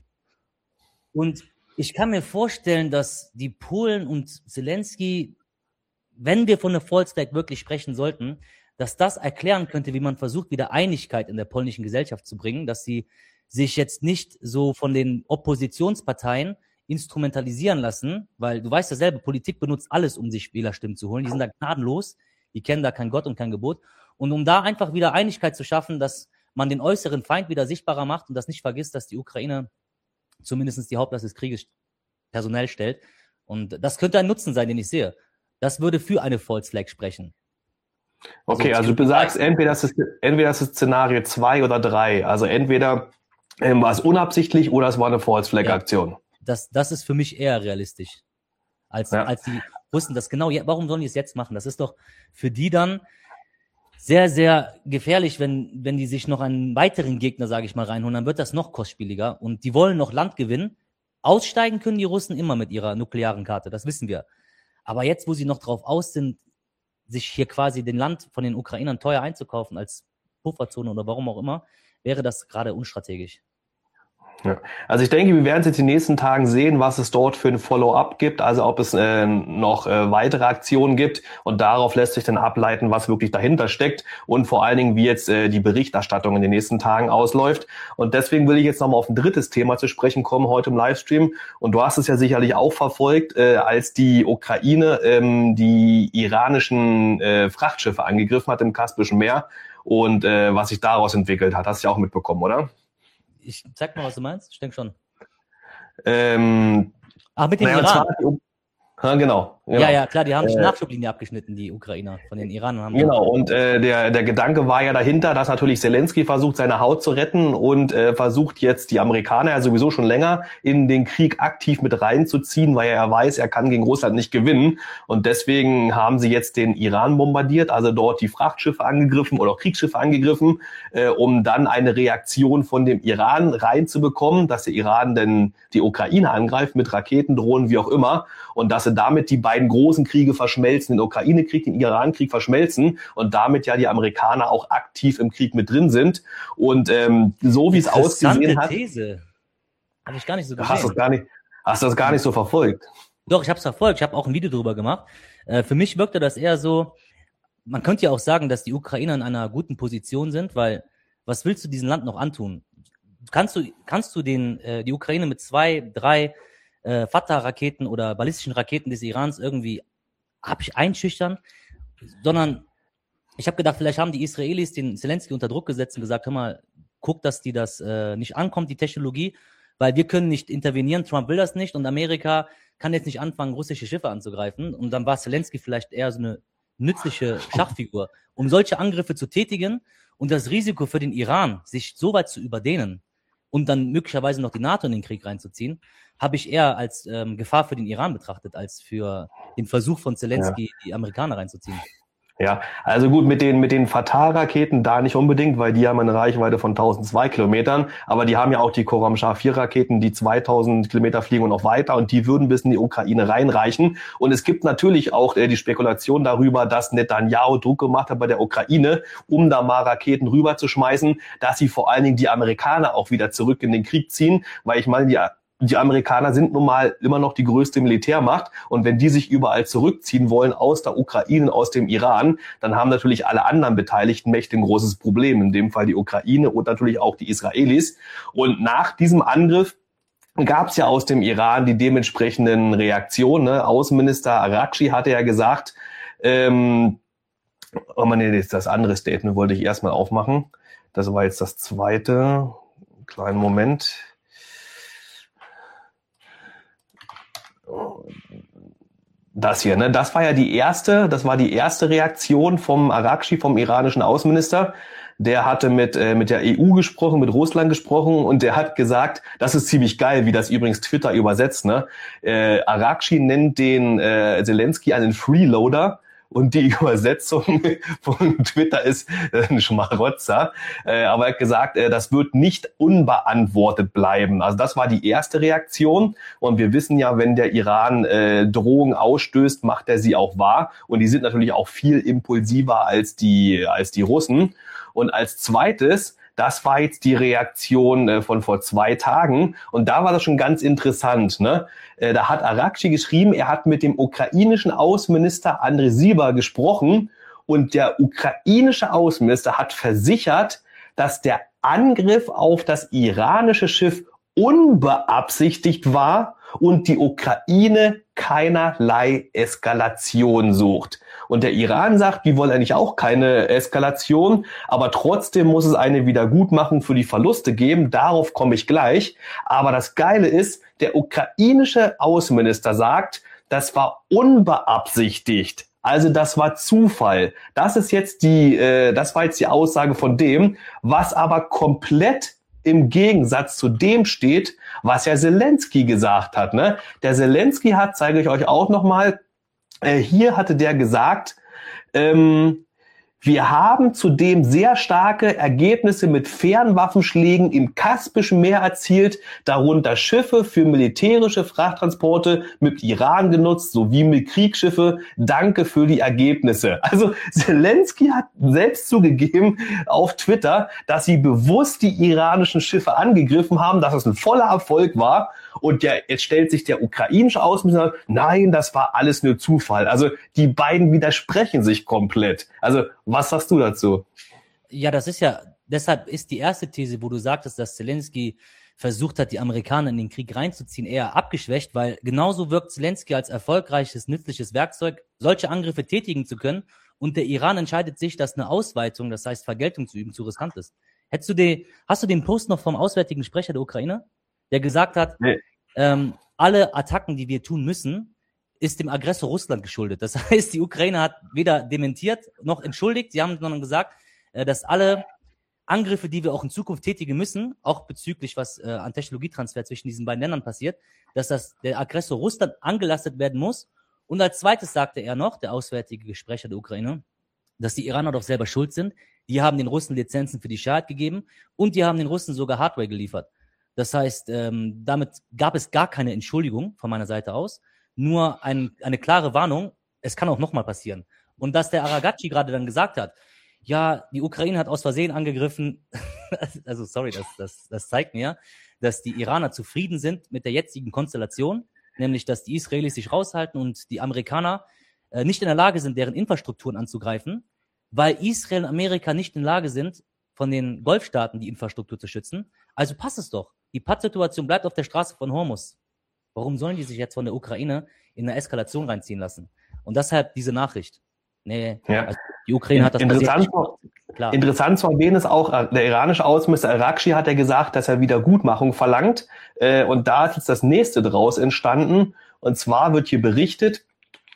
Und ich kann mir vorstellen, dass die Polen und Zelensky, wenn wir von der False Flag wirklich sprechen sollten, dass das erklären könnte, wie man versucht, wieder Einigkeit in der polnischen Gesellschaft zu bringen, dass sie sich jetzt nicht so von den Oppositionsparteien instrumentalisieren lassen, weil du weißt ja selber, Politik benutzt alles, um sich Wählerstimmen zu holen. Die sind da gnadenlos, die kennen da kein Gott und kein Gebot. Und um da einfach wieder Einigkeit zu schaffen, dass man den äußeren Feind wieder sichtbarer macht und das nicht vergisst, dass die Ukraine zumindest die Hauptlast des Krieges personell stellt. Und das könnte ein Nutzen sein, den ich sehe. Das würde für eine False Flag sprechen. Okay, also, also du sagst, entweder das ist, entweder das ist Szenario zwei oder drei. Also entweder ähm, war es unabsichtlich oder es war eine False Flag Aktion. Ja, das, das ist für mich eher realistisch. Als, ja. als die Russen das genau, warum sollen die es jetzt machen? Das ist doch für die dann sehr, sehr gefährlich, wenn, wenn die sich noch einen weiteren Gegner, sage ich mal, reinholen. Dann wird das noch kostspieliger und die wollen noch Land gewinnen. Aussteigen können die Russen immer mit ihrer nuklearen Karte, das wissen wir. Aber jetzt, wo sie noch drauf aus sind, sich hier quasi den Land von den Ukrainern teuer einzukaufen als Pufferzone oder warum auch immer, wäre das gerade unstrategisch. Ja. Also ich denke, wir werden es jetzt in den nächsten Tagen sehen, was es dort für ein Follow-up gibt, also ob es äh, noch äh, weitere Aktionen gibt und darauf lässt sich dann ableiten, was wirklich dahinter steckt und vor allen Dingen, wie jetzt äh, die Berichterstattung in den nächsten Tagen ausläuft. Und deswegen will ich jetzt nochmal auf ein drittes Thema zu sprechen kommen heute im Livestream. Und du hast es ja sicherlich auch verfolgt, äh, als die Ukraine ähm, die iranischen äh, Frachtschiffe angegriffen hat im Kaspischen Meer und äh, was sich daraus entwickelt hat. Hast du ja auch mitbekommen, oder? Ich zeig mal, was du meinst. Ich denke schon. Ähm, Ach, mit dem naja, Iran. Zwar, ja, genau, genau. Ja, ja, klar, die haben die äh, Nachschublinie abgeschnitten, die Ukrainer von den Iranern. Haben genau, und äh, der der Gedanke war ja dahinter, dass natürlich Zelensky versucht, seine Haut zu retten und äh, versucht jetzt die Amerikaner ja sowieso schon länger in den Krieg aktiv mit reinzuziehen, weil er weiß, er kann gegen Russland nicht gewinnen. Und deswegen haben sie jetzt den Iran bombardiert, also dort die Frachtschiffe angegriffen oder auch Kriegsschiffe angegriffen, äh, um dann eine Reaktion von dem Iran reinzubekommen, dass der Iran denn die Ukraine angreift mit Raketen, Drohnen, wie auch immer. Und dass sie damit die beiden großen Kriege verschmelzen, den Ukraine-Krieg, den Iran-Krieg verschmelzen und damit ja die Amerikaner auch aktiv im Krieg mit drin sind. Und ähm, so wie es ausgesehen hat... These. Habe ich gar nicht so gesehen. Hast du das gar nicht, hast du das gar nicht so verfolgt? Doch, ich habe es verfolgt. Ich habe auch ein Video drüber gemacht. Äh, für mich wirkte das eher so, man könnte ja auch sagen, dass die Ukrainer in einer guten Position sind, weil was willst du diesem Land noch antun? kannst du, kannst du den, äh, die Ukraine mit zwei, drei äh, Fatah-Raketen oder ballistischen Raketen des Irans irgendwie hab ich einschüchtern, sondern ich habe gedacht, vielleicht haben die Israelis den Zelensky unter Druck gesetzt und gesagt, hör mal, guck, dass die das äh, nicht ankommt, die Technologie, weil wir können nicht intervenieren, Trump will das nicht und Amerika kann jetzt nicht anfangen, russische Schiffe anzugreifen. Und dann war Zelensky vielleicht eher so eine nützliche Schachfigur, um solche Angriffe zu tätigen und das Risiko für den Iran, sich so weit zu überdehnen und dann möglicherweise noch die NATO in den Krieg reinzuziehen, habe ich eher als ähm, Gefahr für den Iran betrachtet, als für den Versuch von Zelensky, ja. die Amerikaner reinzuziehen. Ja, also gut, mit den mit den Fatah-Raketen da nicht unbedingt, weil die haben eine Reichweite von tausendzwei Kilometern, aber die haben ja auch die Khorramshahr vier Raketen, die zweitausend Kilometer fliegen und noch weiter und die würden bis in die Ukraine reinreichen. Und es gibt natürlich auch äh, die Spekulation darüber, dass Netanyahu Druck gemacht hat bei der Ukraine, um da mal Raketen rüberzuschmeißen, dass sie vor allen Dingen die Amerikaner auch wieder zurück in den Krieg ziehen, weil ich meine, die Die Amerikaner sind nun mal immer noch die größte Militärmacht und wenn die sich überall zurückziehen wollen aus der Ukraine, aus dem Iran, dann haben natürlich alle anderen beteiligten Mächte ein großes Problem, in dem Fall die Ukraine und natürlich auch die Israelis. Und nach diesem Angriff gab es ja aus dem Iran die dementsprechenden Reaktionen. Ne? Außenminister Araghchi hatte ja gesagt, ähm, oh man, nee, das andere Statement wollte ich erstmal aufmachen. Das war jetzt das zweite. Kleinen Moment. Das hier, ne? Das war ja die erste, das war die erste Reaktion vom Araghchi, vom iranischen Außenminister. Der hatte mit äh, mit der E U gesprochen, mit Russland gesprochen und der hat gesagt, das ist ziemlich geil, wie das übrigens Twitter übersetzt, ne? Äh, Araghchi nennt den äh, Zelensky einen Freeloader. Und die Übersetzung von Twitter ist äh, ein Schmarotzer. Äh, aber er hat gesagt, äh, das wird nicht unbeantwortet bleiben. Also das war die erste Reaktion. Und wir wissen ja, wenn der Iran äh, Drohungen ausstößt, macht er sie auch wahr. Und die sind natürlich auch viel impulsiver als die, als die Russen. Und als zweites, das war jetzt die Reaktion äh, von vor zwei Tagen. Und da war das schon ganz interessant, ne? Äh, da hat Araghchi geschrieben, er hat mit dem ukrainischen Außenminister Andrei Sybiha gesprochen. Und der ukrainische Außenminister hat versichert, dass der Angriff auf das iranische Schiff unbeabsichtigt war und die Ukraine keinerlei Eskalation sucht. Und der Iran sagt, die wollen eigentlich auch keine Eskalation, aber trotzdem muss es eine Wiedergutmachung für die Verluste geben. Darauf komme ich gleich. Aber das Geile ist, der ukrainische Außenminister sagt, das war unbeabsichtigt. Also das war Zufall. Das ist jetzt die, äh, das war jetzt die Aussage von dem, was aber komplett im Gegensatz zu dem steht, was ja Zelensky gesagt hat. Ne? Der Zelensky hat, zeige ich euch auch nochmal, äh, hier hatte der gesagt, ähm, wir haben zudem sehr starke Ergebnisse mit Fernwaffenschlägen im Kaspischen Meer erzielt, darunter Schiffe für militärische Frachttransporte mit Iran genutzt, sowie mit Kriegsschiffe. Danke für die Ergebnisse. Also Zelensky hat selbst zugegeben auf Twitter, dass sie bewusst die iranischen Schiffe angegriffen haben, dass es ein voller Erfolg war. Und ja, jetzt stellt sich der ukrainische Außenminister, nein, das war alles nur Zufall. Also die beiden widersprechen sich komplett. Also was sagst du dazu? Ja, das ist ja, deshalb ist die erste These, wo du sagtest, dass Zelensky versucht hat, die Amerikaner in den Krieg reinzuziehen, eher abgeschwächt, weil genauso wirkt Zelensky als erfolgreiches, nützliches Werkzeug, solche Angriffe tätigen zu können. Und der Iran entscheidet sich, dass eine Ausweitung, das heißt Vergeltung zu üben, zu riskant ist. Hättest du die, hast du den Post noch vom auswärtigen Sprecher der Ukraine, der gesagt hat, nee. ähm, alle Attacken, die wir tun müssen, ist dem Aggressor Russland geschuldet. Das heißt, die Ukraine hat weder dementiert noch entschuldigt. Sie haben sondern gesagt, äh, dass alle Angriffe, die wir auch in Zukunft tätigen müssen, auch bezüglich was äh, an Technologietransfer zwischen diesen beiden Ländern passiert, dass das der Aggressor Russland angelastet werden muss. Und als zweites sagte er noch, der auswärtige Sprecher der Ukraine, dass die Iraner doch selber schuld sind. Die haben den Russen Lizenzen für die Schad gegeben und die haben den Russen sogar Hardware geliefert. Das heißt, ähm, damit gab es gar keine Entschuldigung von meiner Seite aus, nur ein, eine klare Warnung, es kann auch nochmal passieren. Und dass der Araghchi gerade dann gesagt hat, ja, die Ukraine hat aus Versehen angegriffen, also sorry, das, das, das zeigt mir, dass die Iraner zufrieden sind mit der jetzigen Konstellation, nämlich dass die Israelis sich raushalten und die Amerikaner äh, nicht in der Lage sind, deren Infrastrukturen anzugreifen, weil Israel und Amerika nicht in der Lage sind, von den Golfstaaten, die Infrastruktur zu schützen. Also passt es doch. Die Pattsituation bleibt auf der Straße von Hormuz. Warum sollen die sich jetzt von der Ukraine in eine Eskalation reinziehen lassen? Und deshalb diese Nachricht. Nee, ja. also die Ukraine hat das interessant, klar. Interessant zu erwähnen ist auch, der iranische Außenminister Arakchi hat ja gesagt, dass er Wiedergutmachung verlangt. Und da ist jetzt das nächste draus entstanden. Und zwar wird hier berichtet,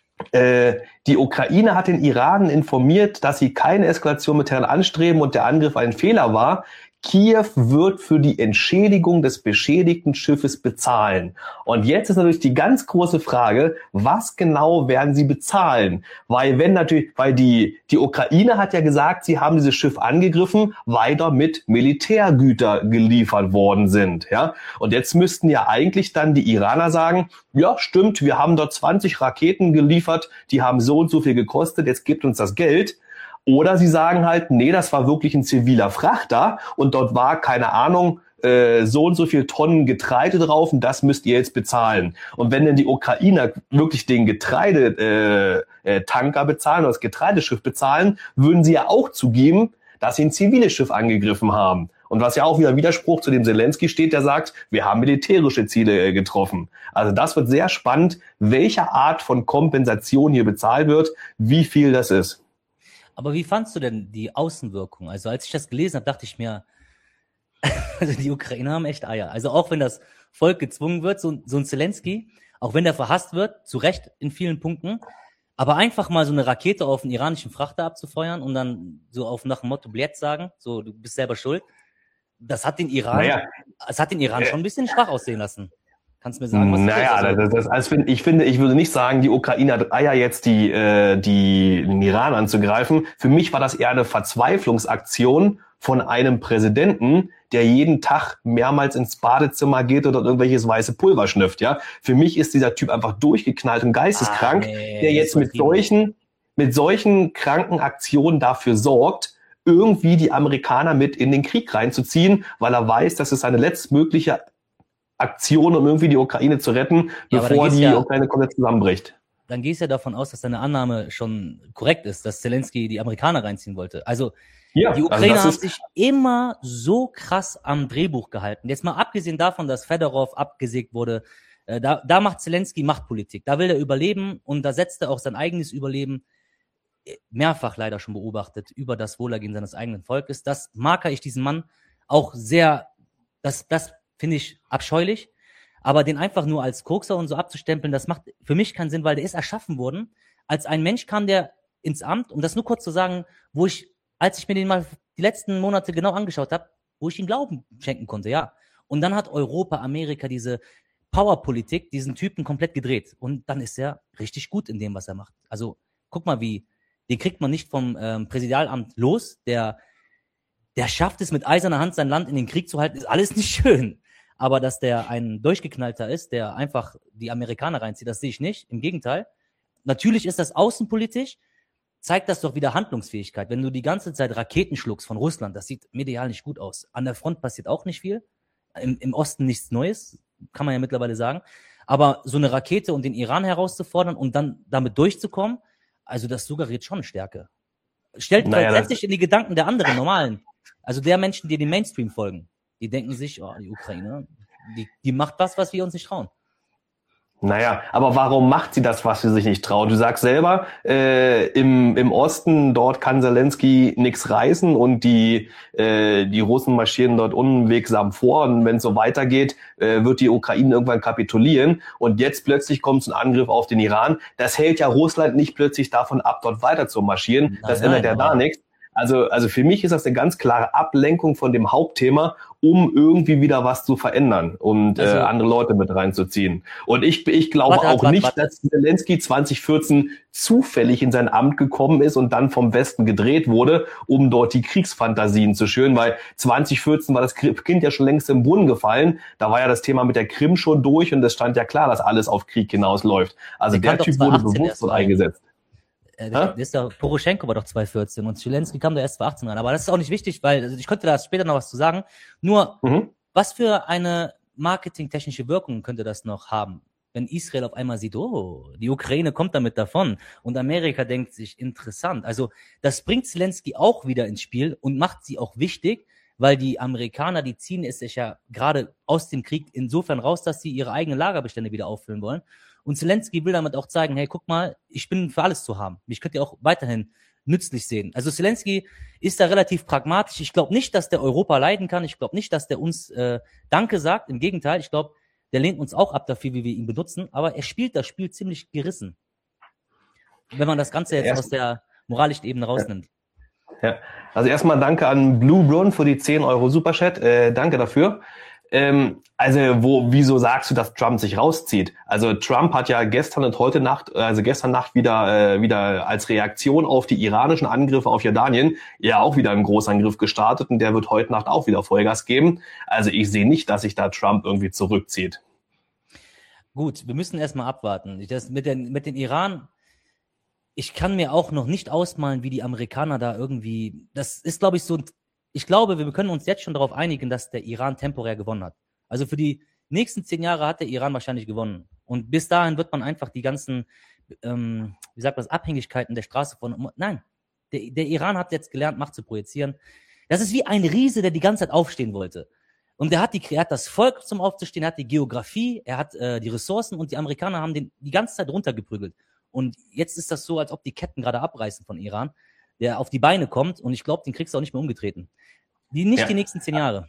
die Ukraine hat den Iran informiert, dass sie keine Eskalation mit Teheran anstreben und der Angriff ein Fehler war. Kiew wird für die Entschädigung des beschädigten Schiffes bezahlen. Und jetzt ist natürlich die ganz große Frage, was genau werden sie bezahlen? Weil wenn natürlich, weil die, die Ukraine hat ja gesagt, sie haben dieses Schiff angegriffen, weil damit Militärgüter geliefert worden sind, ja. Und jetzt müssten ja eigentlich dann die Iraner sagen, ja, stimmt, wir haben dort zwanzig Raketen geliefert, die haben so und so viel gekostet, jetzt gebt uns das Geld. Oder sie sagen halt, nee, das war wirklich ein ziviler Frachter und dort war, keine Ahnung, äh, so und so viel Tonnen Getreide drauf und das müsst ihr jetzt bezahlen. Und wenn denn die Ukrainer wirklich den Getreidetanker äh, äh, Tanker bezahlen oder das Getreideschiff bezahlen, würden sie ja auch zugeben, dass sie ein ziviles Schiff angegriffen haben. Und was ja auch wieder Widerspruch zu dem Zelensky steht, der sagt, wir haben militärische Ziele äh, getroffen. Also das wird sehr spannend, welche Art von Kompensation hier bezahlt wird, wie viel das ist. Aber wie fandst du denn die Außenwirkung? Also als ich das gelesen habe, dachte ich mir, also die Ukrainer haben echt Eier. Also auch wenn das Volk gezwungen wird, so, so ein Zelensky, auch wenn der verhasst wird, zu Recht in vielen Punkten, aber einfach mal so eine Rakete auf einen iranischen Frachter abzufeuern und dann so auf nach dem Motto Blät sagen, so du bist selber schuld, das hat den Iran, naja. das hat den Iran schon ein bisschen schwach aussehen lassen. Kannst du mir sagen, was naja, das ist? Also, das, das, also ich finde, ich würde nicht sagen, die Ukraine hat Eier jetzt die, äh, die den Iran anzugreifen. Für mich war das eher eine Verzweiflungsaktion von einem Präsidenten, der jeden Tag mehrmals ins Badezimmer geht oder irgendwelches weiße Pulver schnüfft. Ja, für mich ist dieser Typ einfach durchgeknallt und geisteskrank, ah, nee, der jetzt mit solchen, mit solchen kranken Aktionen dafür sorgt, irgendwie die Amerikaner mit in den Krieg reinzuziehen, weil er weiß, dass es seine letztmögliche Aktion, um irgendwie die Ukraine zu retten, ja, bevor die ja, Ukraine komplett zusammenbricht. Dann gehst du ja davon aus, dass deine Annahme schon korrekt ist, dass Zelensky die Amerikaner reinziehen wollte. Also ja, die Ukraine also hat sich immer so krass am Drehbuch gehalten. Jetzt mal abgesehen davon, dass Fedorov abgesägt wurde, äh, da, da macht Zelensky Machtpolitik. Da will er überleben und da setzt er auch sein eigenes Überleben, mehrfach leider schon beobachtet, über das Wohlergehen seines eigenen Volkes. Das marker ich diesen Mann auch sehr, das, das finde ich abscheulich, aber den einfach nur als Kokser und so abzustempeln, das macht für mich keinen Sinn, weil der ist erschaffen worden, als ein Mensch kam der ins Amt, um das nur kurz zu sagen, wo ich, als ich mir den mal die letzten Monate genau angeschaut habe, wo ich ihm Glauben schenken konnte, ja. Und dann hat Europa, Amerika diese Powerpolitik, diesen Typen komplett gedreht und dann ist er richtig gut in dem, was er macht. Also guck mal, wie, den kriegt man nicht vom ähm, Präsidialamt los, der der schafft es mit eiserner Hand, sein Land in den Krieg zu halten, ist alles nicht schön. Aber dass der ein Durchgeknallter ist, der einfach die Amerikaner reinzieht, das sehe ich nicht. Im Gegenteil. Natürlich ist das außenpolitisch, zeigt das doch wieder Handlungsfähigkeit. Wenn du die ganze Zeit Raketen schluckst von Russland, das sieht medial nicht gut aus. An der Front passiert auch nicht viel. Im, im Osten nichts Neues, kann man ja mittlerweile sagen. Aber so eine Rakete und den Iran herauszufordern und dann damit durchzukommen, also das suggeriert schon Stärke. Stellt naja, setzt dich in die Gedanken der anderen Normalen. Also der Menschen, die dem Mainstream folgen. Die denken sich, oh, die Ukraine, die, die macht was, was wir uns nicht trauen. Naja, aber warum macht sie das, was sie sich nicht trauen? Du sagst selber, äh, im, im Osten, dort kann Zelensky nichts reißen und die, äh, die Russen marschieren dort unwegsam vor und wenn es so weitergeht, äh, wird die Ukraine irgendwann kapitulieren und jetzt plötzlich kommt ein Angriff auf den Iran. Das hält ja Russland nicht plötzlich davon ab, dort weiter zu marschieren. Nein, das ändert ja da nichts. Also, also für mich ist das eine ganz klare Ablenkung von dem Hauptthema, um irgendwie wieder was zu verändern und also, äh, andere Leute mit reinzuziehen. Und ich, ich glaube warte, auch warte, nicht, warte. dass Zelensky zwanzig vierzehn zufällig in sein Amt gekommen ist und dann vom Westen gedreht wurde, um dort die Kriegsfantasien zu schüren, weil zwanzig vierzehn war das Kind ja schon längst im Brunnen gefallen. Da war ja das Thema mit der Krim schon durch und es stand ja klar, dass alles auf Krieg hinausläuft. Also der, der Typ wurde bewusst so eingesetzt. Äh, der, ist der Poroschenko war doch zwanzig vierzehn und Zelensky kam da erst zwanzig achtzehn ran. Aber das ist auch nicht wichtig, weil also ich könnte da später noch was zu sagen. Nur, mhm. was für eine marketingtechnische Wirkung könnte das noch haben, wenn Israel auf einmal sieht, oh, die Ukraine kommt damit davon und Amerika denkt sich, interessant. Also das bringt Zelensky auch wieder ins Spiel und macht sie auch wichtig, weil die Amerikaner, die ziehen es sich ja gerade aus dem Krieg insofern raus, dass sie ihre eigenen Lagerbestände wieder auffüllen wollen. Und Zelensky will damit auch zeigen, hey, guck mal, ich bin für alles zu haben. Mich könnt ihr auch weiterhin nützlich sehen. Also Zelensky ist da relativ pragmatisch. Ich glaube nicht, dass der Europa leiden kann. Ich glaube nicht, dass der uns äh, Danke sagt. Im Gegenteil, ich glaube, der lehnt uns auch ab dafür, wie wir ihn benutzen. Aber er spielt das Spiel ziemlich gerissen. Wenn man das Ganze jetzt Erst, aus der moralischen Ebene rausnimmt. Ja, also erstmal danke an Blue Brun für die zehn Euro Superchat. Äh, danke dafür. Ähm, also wo, wieso sagst du, dass Trump sich rauszieht? Also Trump hat ja gestern und heute Nacht, also gestern Nacht wieder äh, wieder als Reaktion auf die iranischen Angriffe auf Jordanien ja auch wieder einen Großangriff gestartet und der wird heute Nacht auch wieder Vollgas geben. Also ich sehe nicht, dass sich da Trump irgendwie zurückzieht. Gut, wir müssen erstmal abwarten. Das mit den mit den Iran, ich kann mir auch noch nicht ausmalen, wie die Amerikaner da irgendwie, das ist glaube ich so ein Ich glaube, wir können uns jetzt schon darauf einigen, dass der Iran temporär gewonnen hat. Also für die nächsten zehn Jahre hat der Iran wahrscheinlich gewonnen. Und bis dahin wird man einfach die ganzen, ähm, wie sagt man das, Abhängigkeiten der Straße von... Nein, der, der Iran hat jetzt gelernt, Macht zu projizieren. Das ist wie ein Riese, der die ganze Zeit aufstehen wollte. Und der hat, die, er hat das Volk zum Aufzustehen, er hat die Geografie, er hat äh, die Ressourcen und die Amerikaner haben den die ganze Zeit runtergeprügelt. Und jetzt ist das so, als ob die Ketten gerade abreißen von Iran, der auf die Beine kommt und ich glaube, den kriegst du auch nicht mehr umgetreten. Die, nicht ja. die nächsten zehn Jahre.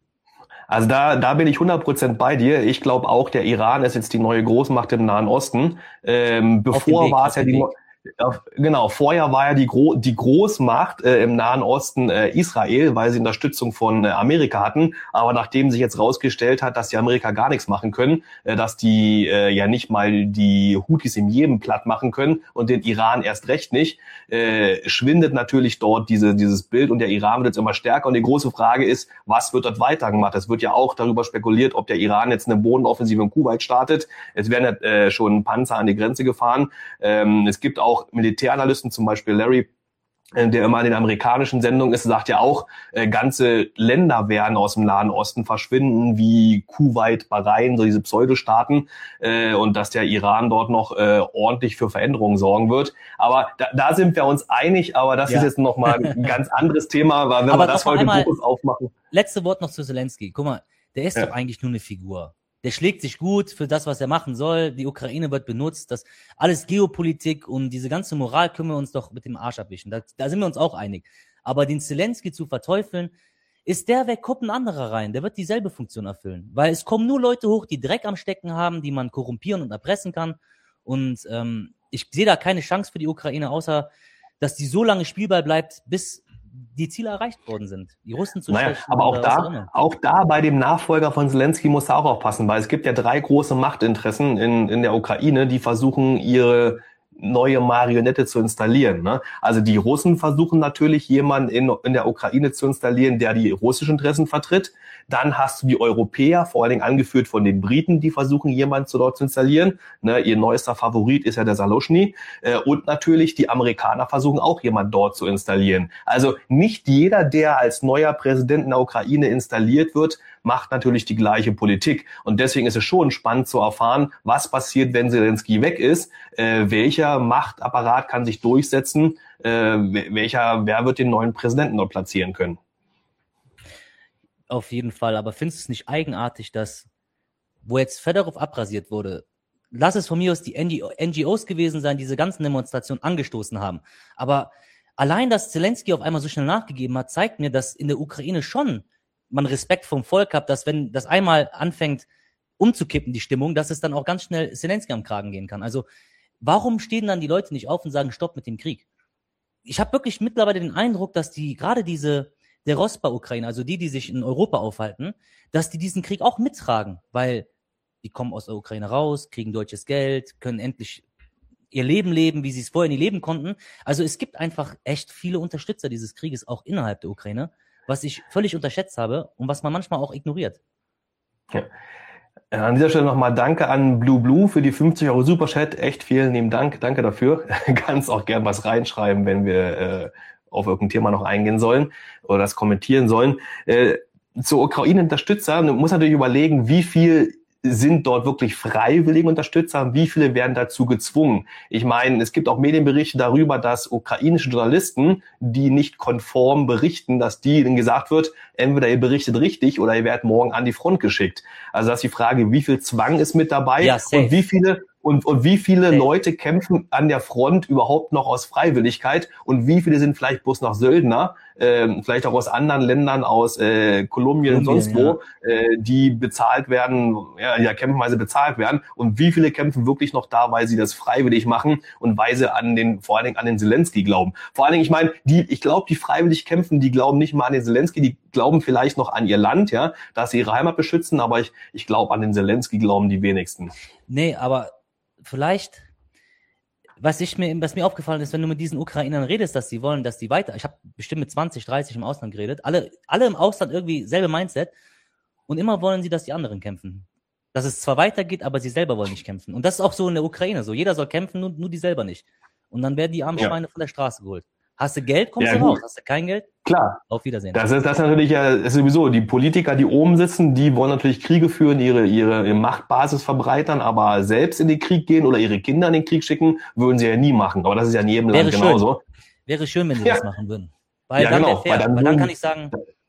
Also da, da bin ich hundert Prozent bei dir. Ich glaube auch, der Iran ist jetzt die neue Großmacht im Nahen Osten. Ähm, bevor war es ja die... Weg. Genau, vorher war ja die, Gro- die Großmacht äh, im Nahen Osten äh, Israel, weil sie Unterstützung von äh, Amerika hatten. Aber nachdem sich jetzt rausgestellt hat, dass die Amerika gar nichts machen können, äh, dass die äh, ja nicht mal die Houthis im Jemen platt machen können und den Iran erst recht nicht, äh, schwindet natürlich dort diese, dieses Bild und der Iran wird jetzt immer stärker. Und die große Frage ist, was wird dort weiter gemacht? Es wird ja auch darüber spekuliert, ob der Iran jetzt eine Bodenoffensive in Kuwait startet. Es werden äh, schon Panzer an die Grenze gefahren. Ähm, es gibt auch Auch Militäranalysten, zum Beispiel Larry, der immer in den amerikanischen Sendungen ist, sagt ja auch, äh, ganze Länder werden aus dem Nahen Osten verschwinden, wie Kuwait, Bahrain, so diese Pseudostaaten, äh, und dass der Iran dort noch äh, ordentlich für Veränderungen sorgen wird. Aber da, da sind wir uns einig, aber das ja. ist jetzt nochmal ein ganz anderes Thema, weil wenn aber wir das heute groß aufmachen. Letzte Wort noch zu Zelensky. Guck mal, der ist ja. doch eigentlich nur eine Figur. Der schlägt sich gut für das, was er machen soll. Die Ukraine wird benutzt. Das alles Geopolitik und diese ganze Moral können wir uns doch mit dem Arsch abwischen. Da, da sind wir uns auch einig. Aber den Zelensky zu verteufeln, ist der weg, kommt ein anderer rein. Der wird dieselbe Funktion erfüllen. Weil es kommen nur Leute hoch, die Dreck am Stecken haben, die man korrumpieren und erpressen kann. Und ähm, ich sehe da keine Chance für die Ukraine, außer dass die so lange Spielball bleibt, bis die Ziele erreicht worden sind. Die Russen zu naja, schwächen. Aber auch da, auch da bei dem Nachfolger von Zelensky muss er auch aufpassen, weil es gibt ja drei große Machtinteressen in, in der Ukraine, die versuchen, ihre neue Marionette zu installieren. Ne? Also die Russen versuchen natürlich, jemanden in, in der Ukraine zu installieren, der die russischen Interessen vertritt. Dann hast du die Europäer, vor allen Dingen angeführt von den Briten, die versuchen, jemanden zu dort zu installieren. Ne, ihr neuester Favorit ist ja der Saloshny. Äh, und natürlich die Amerikaner versuchen auch, jemanden dort zu installieren. Also nicht jeder, der als neuer Präsident in der Ukraine installiert wird, macht natürlich die gleiche Politik. Und deswegen ist es schon spannend zu erfahren, was passiert, wenn Zelensky weg ist. Äh, welcher Machtapparat kann sich durchsetzen? Äh, welcher, wer wird den neuen Präsidenten dort platzieren können? Auf jeden Fall, aber findest du es nicht eigenartig, dass, wo jetzt Fedorov abrasiert wurde, lass es von mir aus die N G Os gewesen sein, diese ganzen Demonstrationen angestoßen haben. Aber allein, dass Zelensky auf einmal so schnell nachgegeben hat, zeigt mir, dass in der Ukraine schon man Respekt vom Volk hat, dass wenn das einmal anfängt umzukippen, die Stimmung, dass es dann auch ganz schnell Zelensky am Kragen gehen kann. Also warum stehen dann die Leute nicht auf und sagen, stopp mit dem Krieg? Ich habe wirklich mittlerweile den Eindruck, dass die gerade diese der Rospa-Ukraine, also die, die sich in Europa aufhalten, dass die diesen Krieg auch mittragen, weil die kommen aus der Ukraine raus, kriegen deutsches Geld, können endlich ihr Leben leben, wie sie es vorher nie leben konnten. Also es gibt einfach echt viele Unterstützer dieses Krieges auch innerhalb der Ukraine, was ich völlig unterschätzt habe und was man manchmal auch ignoriert. Ja. An dieser Stelle nochmal Danke an Blue Blue für die fünfzig Euro Superchat. Echt vielen lieben Dank. Danke dafür. Kannst auch gern was reinschreiben, wenn wir äh, auf irgendein Thema noch eingehen sollen oder das kommentieren sollen. Äh, zur Ukraine-Unterstützer, man muss natürlich überlegen, wie viel sind dort wirklich freiwillige Unterstützer? Wie viele werden dazu gezwungen? Ich meine, es gibt auch Medienberichte darüber, dass ukrainische Journalisten, die nicht konform berichten, dass die ihnen gesagt wird, entweder ihr berichtet richtig oder ihr werdet morgen an die Front geschickt. Also das ist die Frage, wie viel Zwang ist mit dabei Ja, safe. und wie viele Und, und wie viele Okay. Leute kämpfen an der Front überhaupt noch aus Freiwilligkeit und wie viele sind vielleicht bloß noch Söldner, äh, vielleicht auch aus anderen Ländern, aus äh, Kolumbien und sonst Kolumbien, wo, äh, die bezahlt werden, ja, ja kämpfen, weil sie bezahlt werden und wie viele kämpfen wirklich noch da, weil sie das freiwillig machen und weil sie an den, vor allen Dingen an den Zelensky glauben. Vor allen Dingen, ich meine, die, ich glaube, die freiwillig kämpfen, die glauben nicht mal an den Zelensky, die glauben vielleicht noch an ihr Land, ja, dass sie ihre Heimat beschützen, aber ich, ich glaube, an den Zelensky glauben die wenigsten. Nee, aber vielleicht, was ich mir, was mir aufgefallen ist, wenn du mit diesen Ukrainern redest, dass sie wollen, dass die weiter, ich habe bestimmt mit zwanzig, dreißig im Ausland geredet, alle, alle im Ausland irgendwie selbe Mindset und immer wollen sie, dass die anderen kämpfen. Dass es zwar weitergeht, aber sie selber wollen nicht kämpfen. Und das ist auch so in der Ukraine so. Jeder soll kämpfen, nur, nur die selber nicht. Und dann werden die armen Ja. Schweine von der Straße geholt. Hast du Geld, kommst Ja, du raus. gut. Hast du kein Geld, Klar. auf Wiedersehen. Das ist, das ist natürlich ja, das ist sowieso, die Politiker, die oben sitzen, die wollen natürlich Kriege führen, ihre, ihre, ihre Machtbasis verbreitern, aber selbst in den Krieg gehen oder ihre Kinder in den Krieg schicken, würden sie ja nie machen. Aber das ist ja in jedem Wäre Land schön. genauso. Wäre schön, wenn sie Ja. das machen würden. Weil Ja, dann genau, wäre fair. weil dann Weil dann würden- kann ich sagen,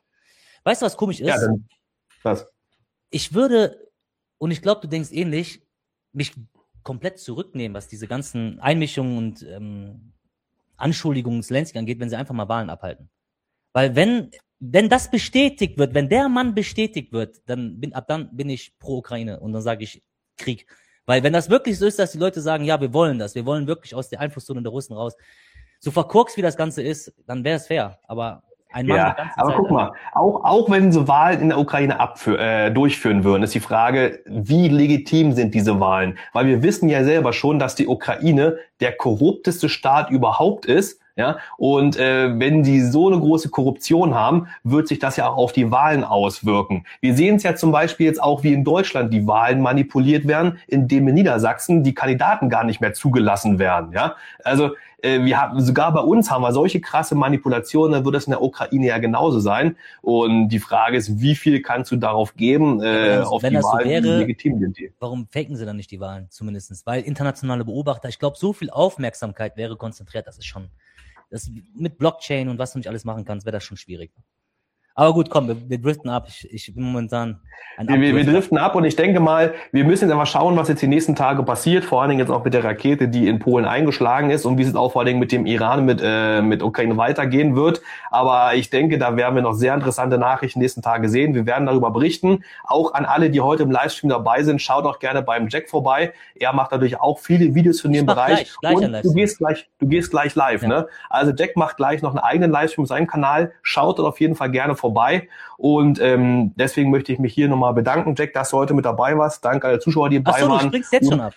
weißt du, was komisch ist? Ja, dann, das. Ich würde, und ich glaube, du denkst ähnlich, mich komplett zurücknehmen, was diese ganzen Einmischungen und ähm, Anschuldigungen Zelensky angeht, wenn sie einfach mal Wahlen abhalten. Weil wenn, wenn das bestätigt wird, wenn der Mann bestätigt wird, dann bin, ab dann bin ich pro Ukraine und dann sage ich Krieg. Weil wenn das wirklich so ist, dass die Leute sagen, ja, wir wollen das, wir wollen wirklich aus der Einflusszone der Russen raus, so verkorkst wie das Ganze ist, dann wäre es fair. Aber ein Mann die Ja, ganze aber Zeit, guck mal, auch, auch wenn sie Wahlen in der Ukraine abfü- äh, durchführen würden, ist die Frage, wie legitim sind diese Wahlen? Weil wir wissen ja selber schon, dass die Ukraine der korrupteste Staat überhaupt ist. Ja, und äh, wenn die so eine große Korruption haben, wird sich das ja auch auf die Wahlen auswirken. Wir sehen es ja zum Beispiel jetzt auch, wie in Deutschland die Wahlen manipuliert werden, indem in Niedersachsen die Kandidaten gar nicht mehr zugelassen werden. Ja, also äh, wir haben sogar bei uns haben wir solche krasse Manipulationen, dann wird das in der Ukraine ja genauso sein. Und die Frage ist, wie viel kannst du darauf geben, äh, Also, auf wenn die das so Wahlen, wäre, wie legitim sind die? warum faken sie dann nicht die Wahlen zumindestens? Weil internationale Beobachter, ich glaube, so viel Aufmerksamkeit wäre konzentriert, das ist schon, das mit Blockchain und was du nicht alles machen kannst, wäre das schon schwierig. Aber gut, komm, wir, wir driften ab. Ich, ich bin momentan ein Wir, wir, wir Abdrifter. driften ab und ich denke mal, wir müssen jetzt mal schauen, was jetzt die nächsten Tage passiert, vor allen Dingen jetzt auch mit der Rakete, die in Polen eingeschlagen ist und wie es jetzt auch vor allen Dingen mit dem Iran, mit, äh, mit Ukraine weitergehen wird. Aber ich denke, da werden wir noch sehr interessante Nachrichten die nächsten Tage sehen. Wir werden darüber berichten. Auch an alle, die heute im Livestream dabei sind, schaut auch gerne beim Jack vorbei. Er macht natürlich auch viele Videos in Ich dem mach Bereich. gleich, gleich und einen du Livestream. gehst gleich, du gehst gleich live, Ja. ne? Also Jack macht gleich noch einen eigenen Livestream auf seinem Kanal. Schaut dort auf jeden Fall gerne vorbei. Und ähm, deswegen möchte ich mich hier nochmal bedanken, Jack, dass du heute mit dabei warst. Danke alle Zuschauer, die Ach dabei so, du waren. springst jetzt schon ab.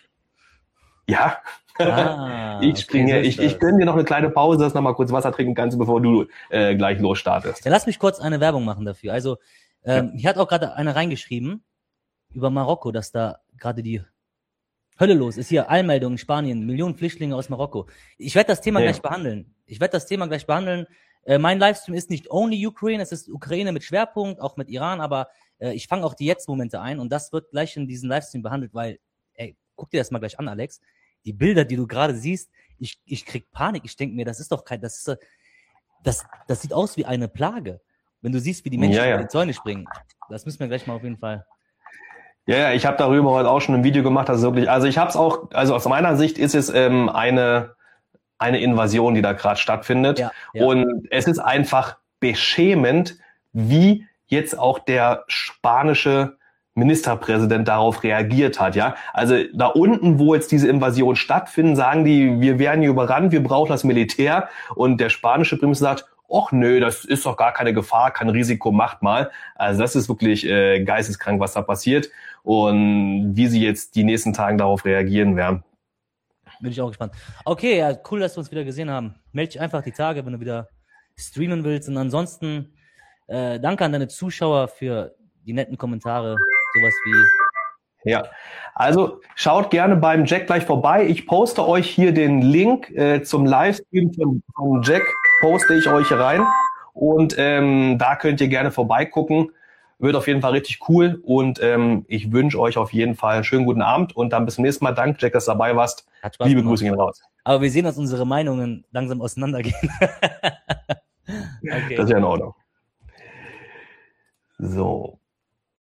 Ja, Ah, ich okay, springe. so ist ich ich das. gönne dir noch eine kleine Pause, dass du noch mal kurz Wasser trinken kannst, bevor du äh, gleich losstartest. Ja, lass mich kurz eine Werbung machen dafür. Also, ähm, hier hat auch gerade einer reingeschrieben über Marokko, dass da gerade die Hölle los ist. Hier, Allmeldung in Spanien, Millionen Flüchtlinge aus Marokko. Ich werde das Thema Ja. gleich behandeln. Ich werde das Thema gleich behandeln. Äh, mein Livestream ist nicht only Ukraine, es ist Ukraine mit Schwerpunkt, auch mit Iran, aber äh, ich fange auch die Jetzt-Momente ein und das wird gleich in diesem Livestream behandelt, weil, ey, guck dir das mal gleich an, Alex. Die Bilder, die du gerade siehst, ich, ich krieg Panik. Ich denke mir, das ist doch kein, das ist, äh, das, das sieht aus wie eine Plage. Wenn du siehst, wie die Menschen Ja, ja. über die Zäune springen. Das müssen wir gleich mal auf jeden Fall. Ja, ja, ich habe darüber heute auch schon ein Video gemacht, das ist wirklich, also ich habe es auch, also aus meiner Sicht ist es ähm, eine eine Invasion, die da gerade stattfindet. Ja, ja. Und es ist einfach beschämend, wie jetzt auch der spanische Ministerpräsident darauf reagiert hat, ja. Also da unten, wo jetzt diese Invasion stattfindet, sagen die, wir werden hier überrannt, wir brauchen das Militär. Und der spanische Premierminister sagt, och nö, das ist doch gar keine Gefahr, kein Risiko, macht mal. Also das ist wirklich äh, geisteskrank, was da passiert. Und wie sie jetzt die nächsten Tage darauf reagieren werden. Bin ich auch gespannt. Okay, ja, cool, dass wir uns wieder gesehen haben. Meld dich einfach die Tage, wenn du wieder streamen willst. Und ansonsten äh, danke an deine Zuschauer für die netten Kommentare. Sowas wie Ja, also schaut gerne beim Jack gleich vorbei. Ich poste euch hier den Link äh, zum Livestream von, von Jack, poste ich euch rein. Und ähm, da könnt ihr gerne vorbeigucken. Wird auf jeden Fall richtig cool und ähm, ich wünsche euch auf jeden Fall einen schönen guten Abend und dann bis zum nächsten Mal. Danke, Jack, dass du dabei warst. Hat Spaß Liebe gemacht. Grüße gehen raus. Aber wir sehen, dass unsere Meinungen langsam auseinandergehen. Okay. Das ist ja in Ordnung. So.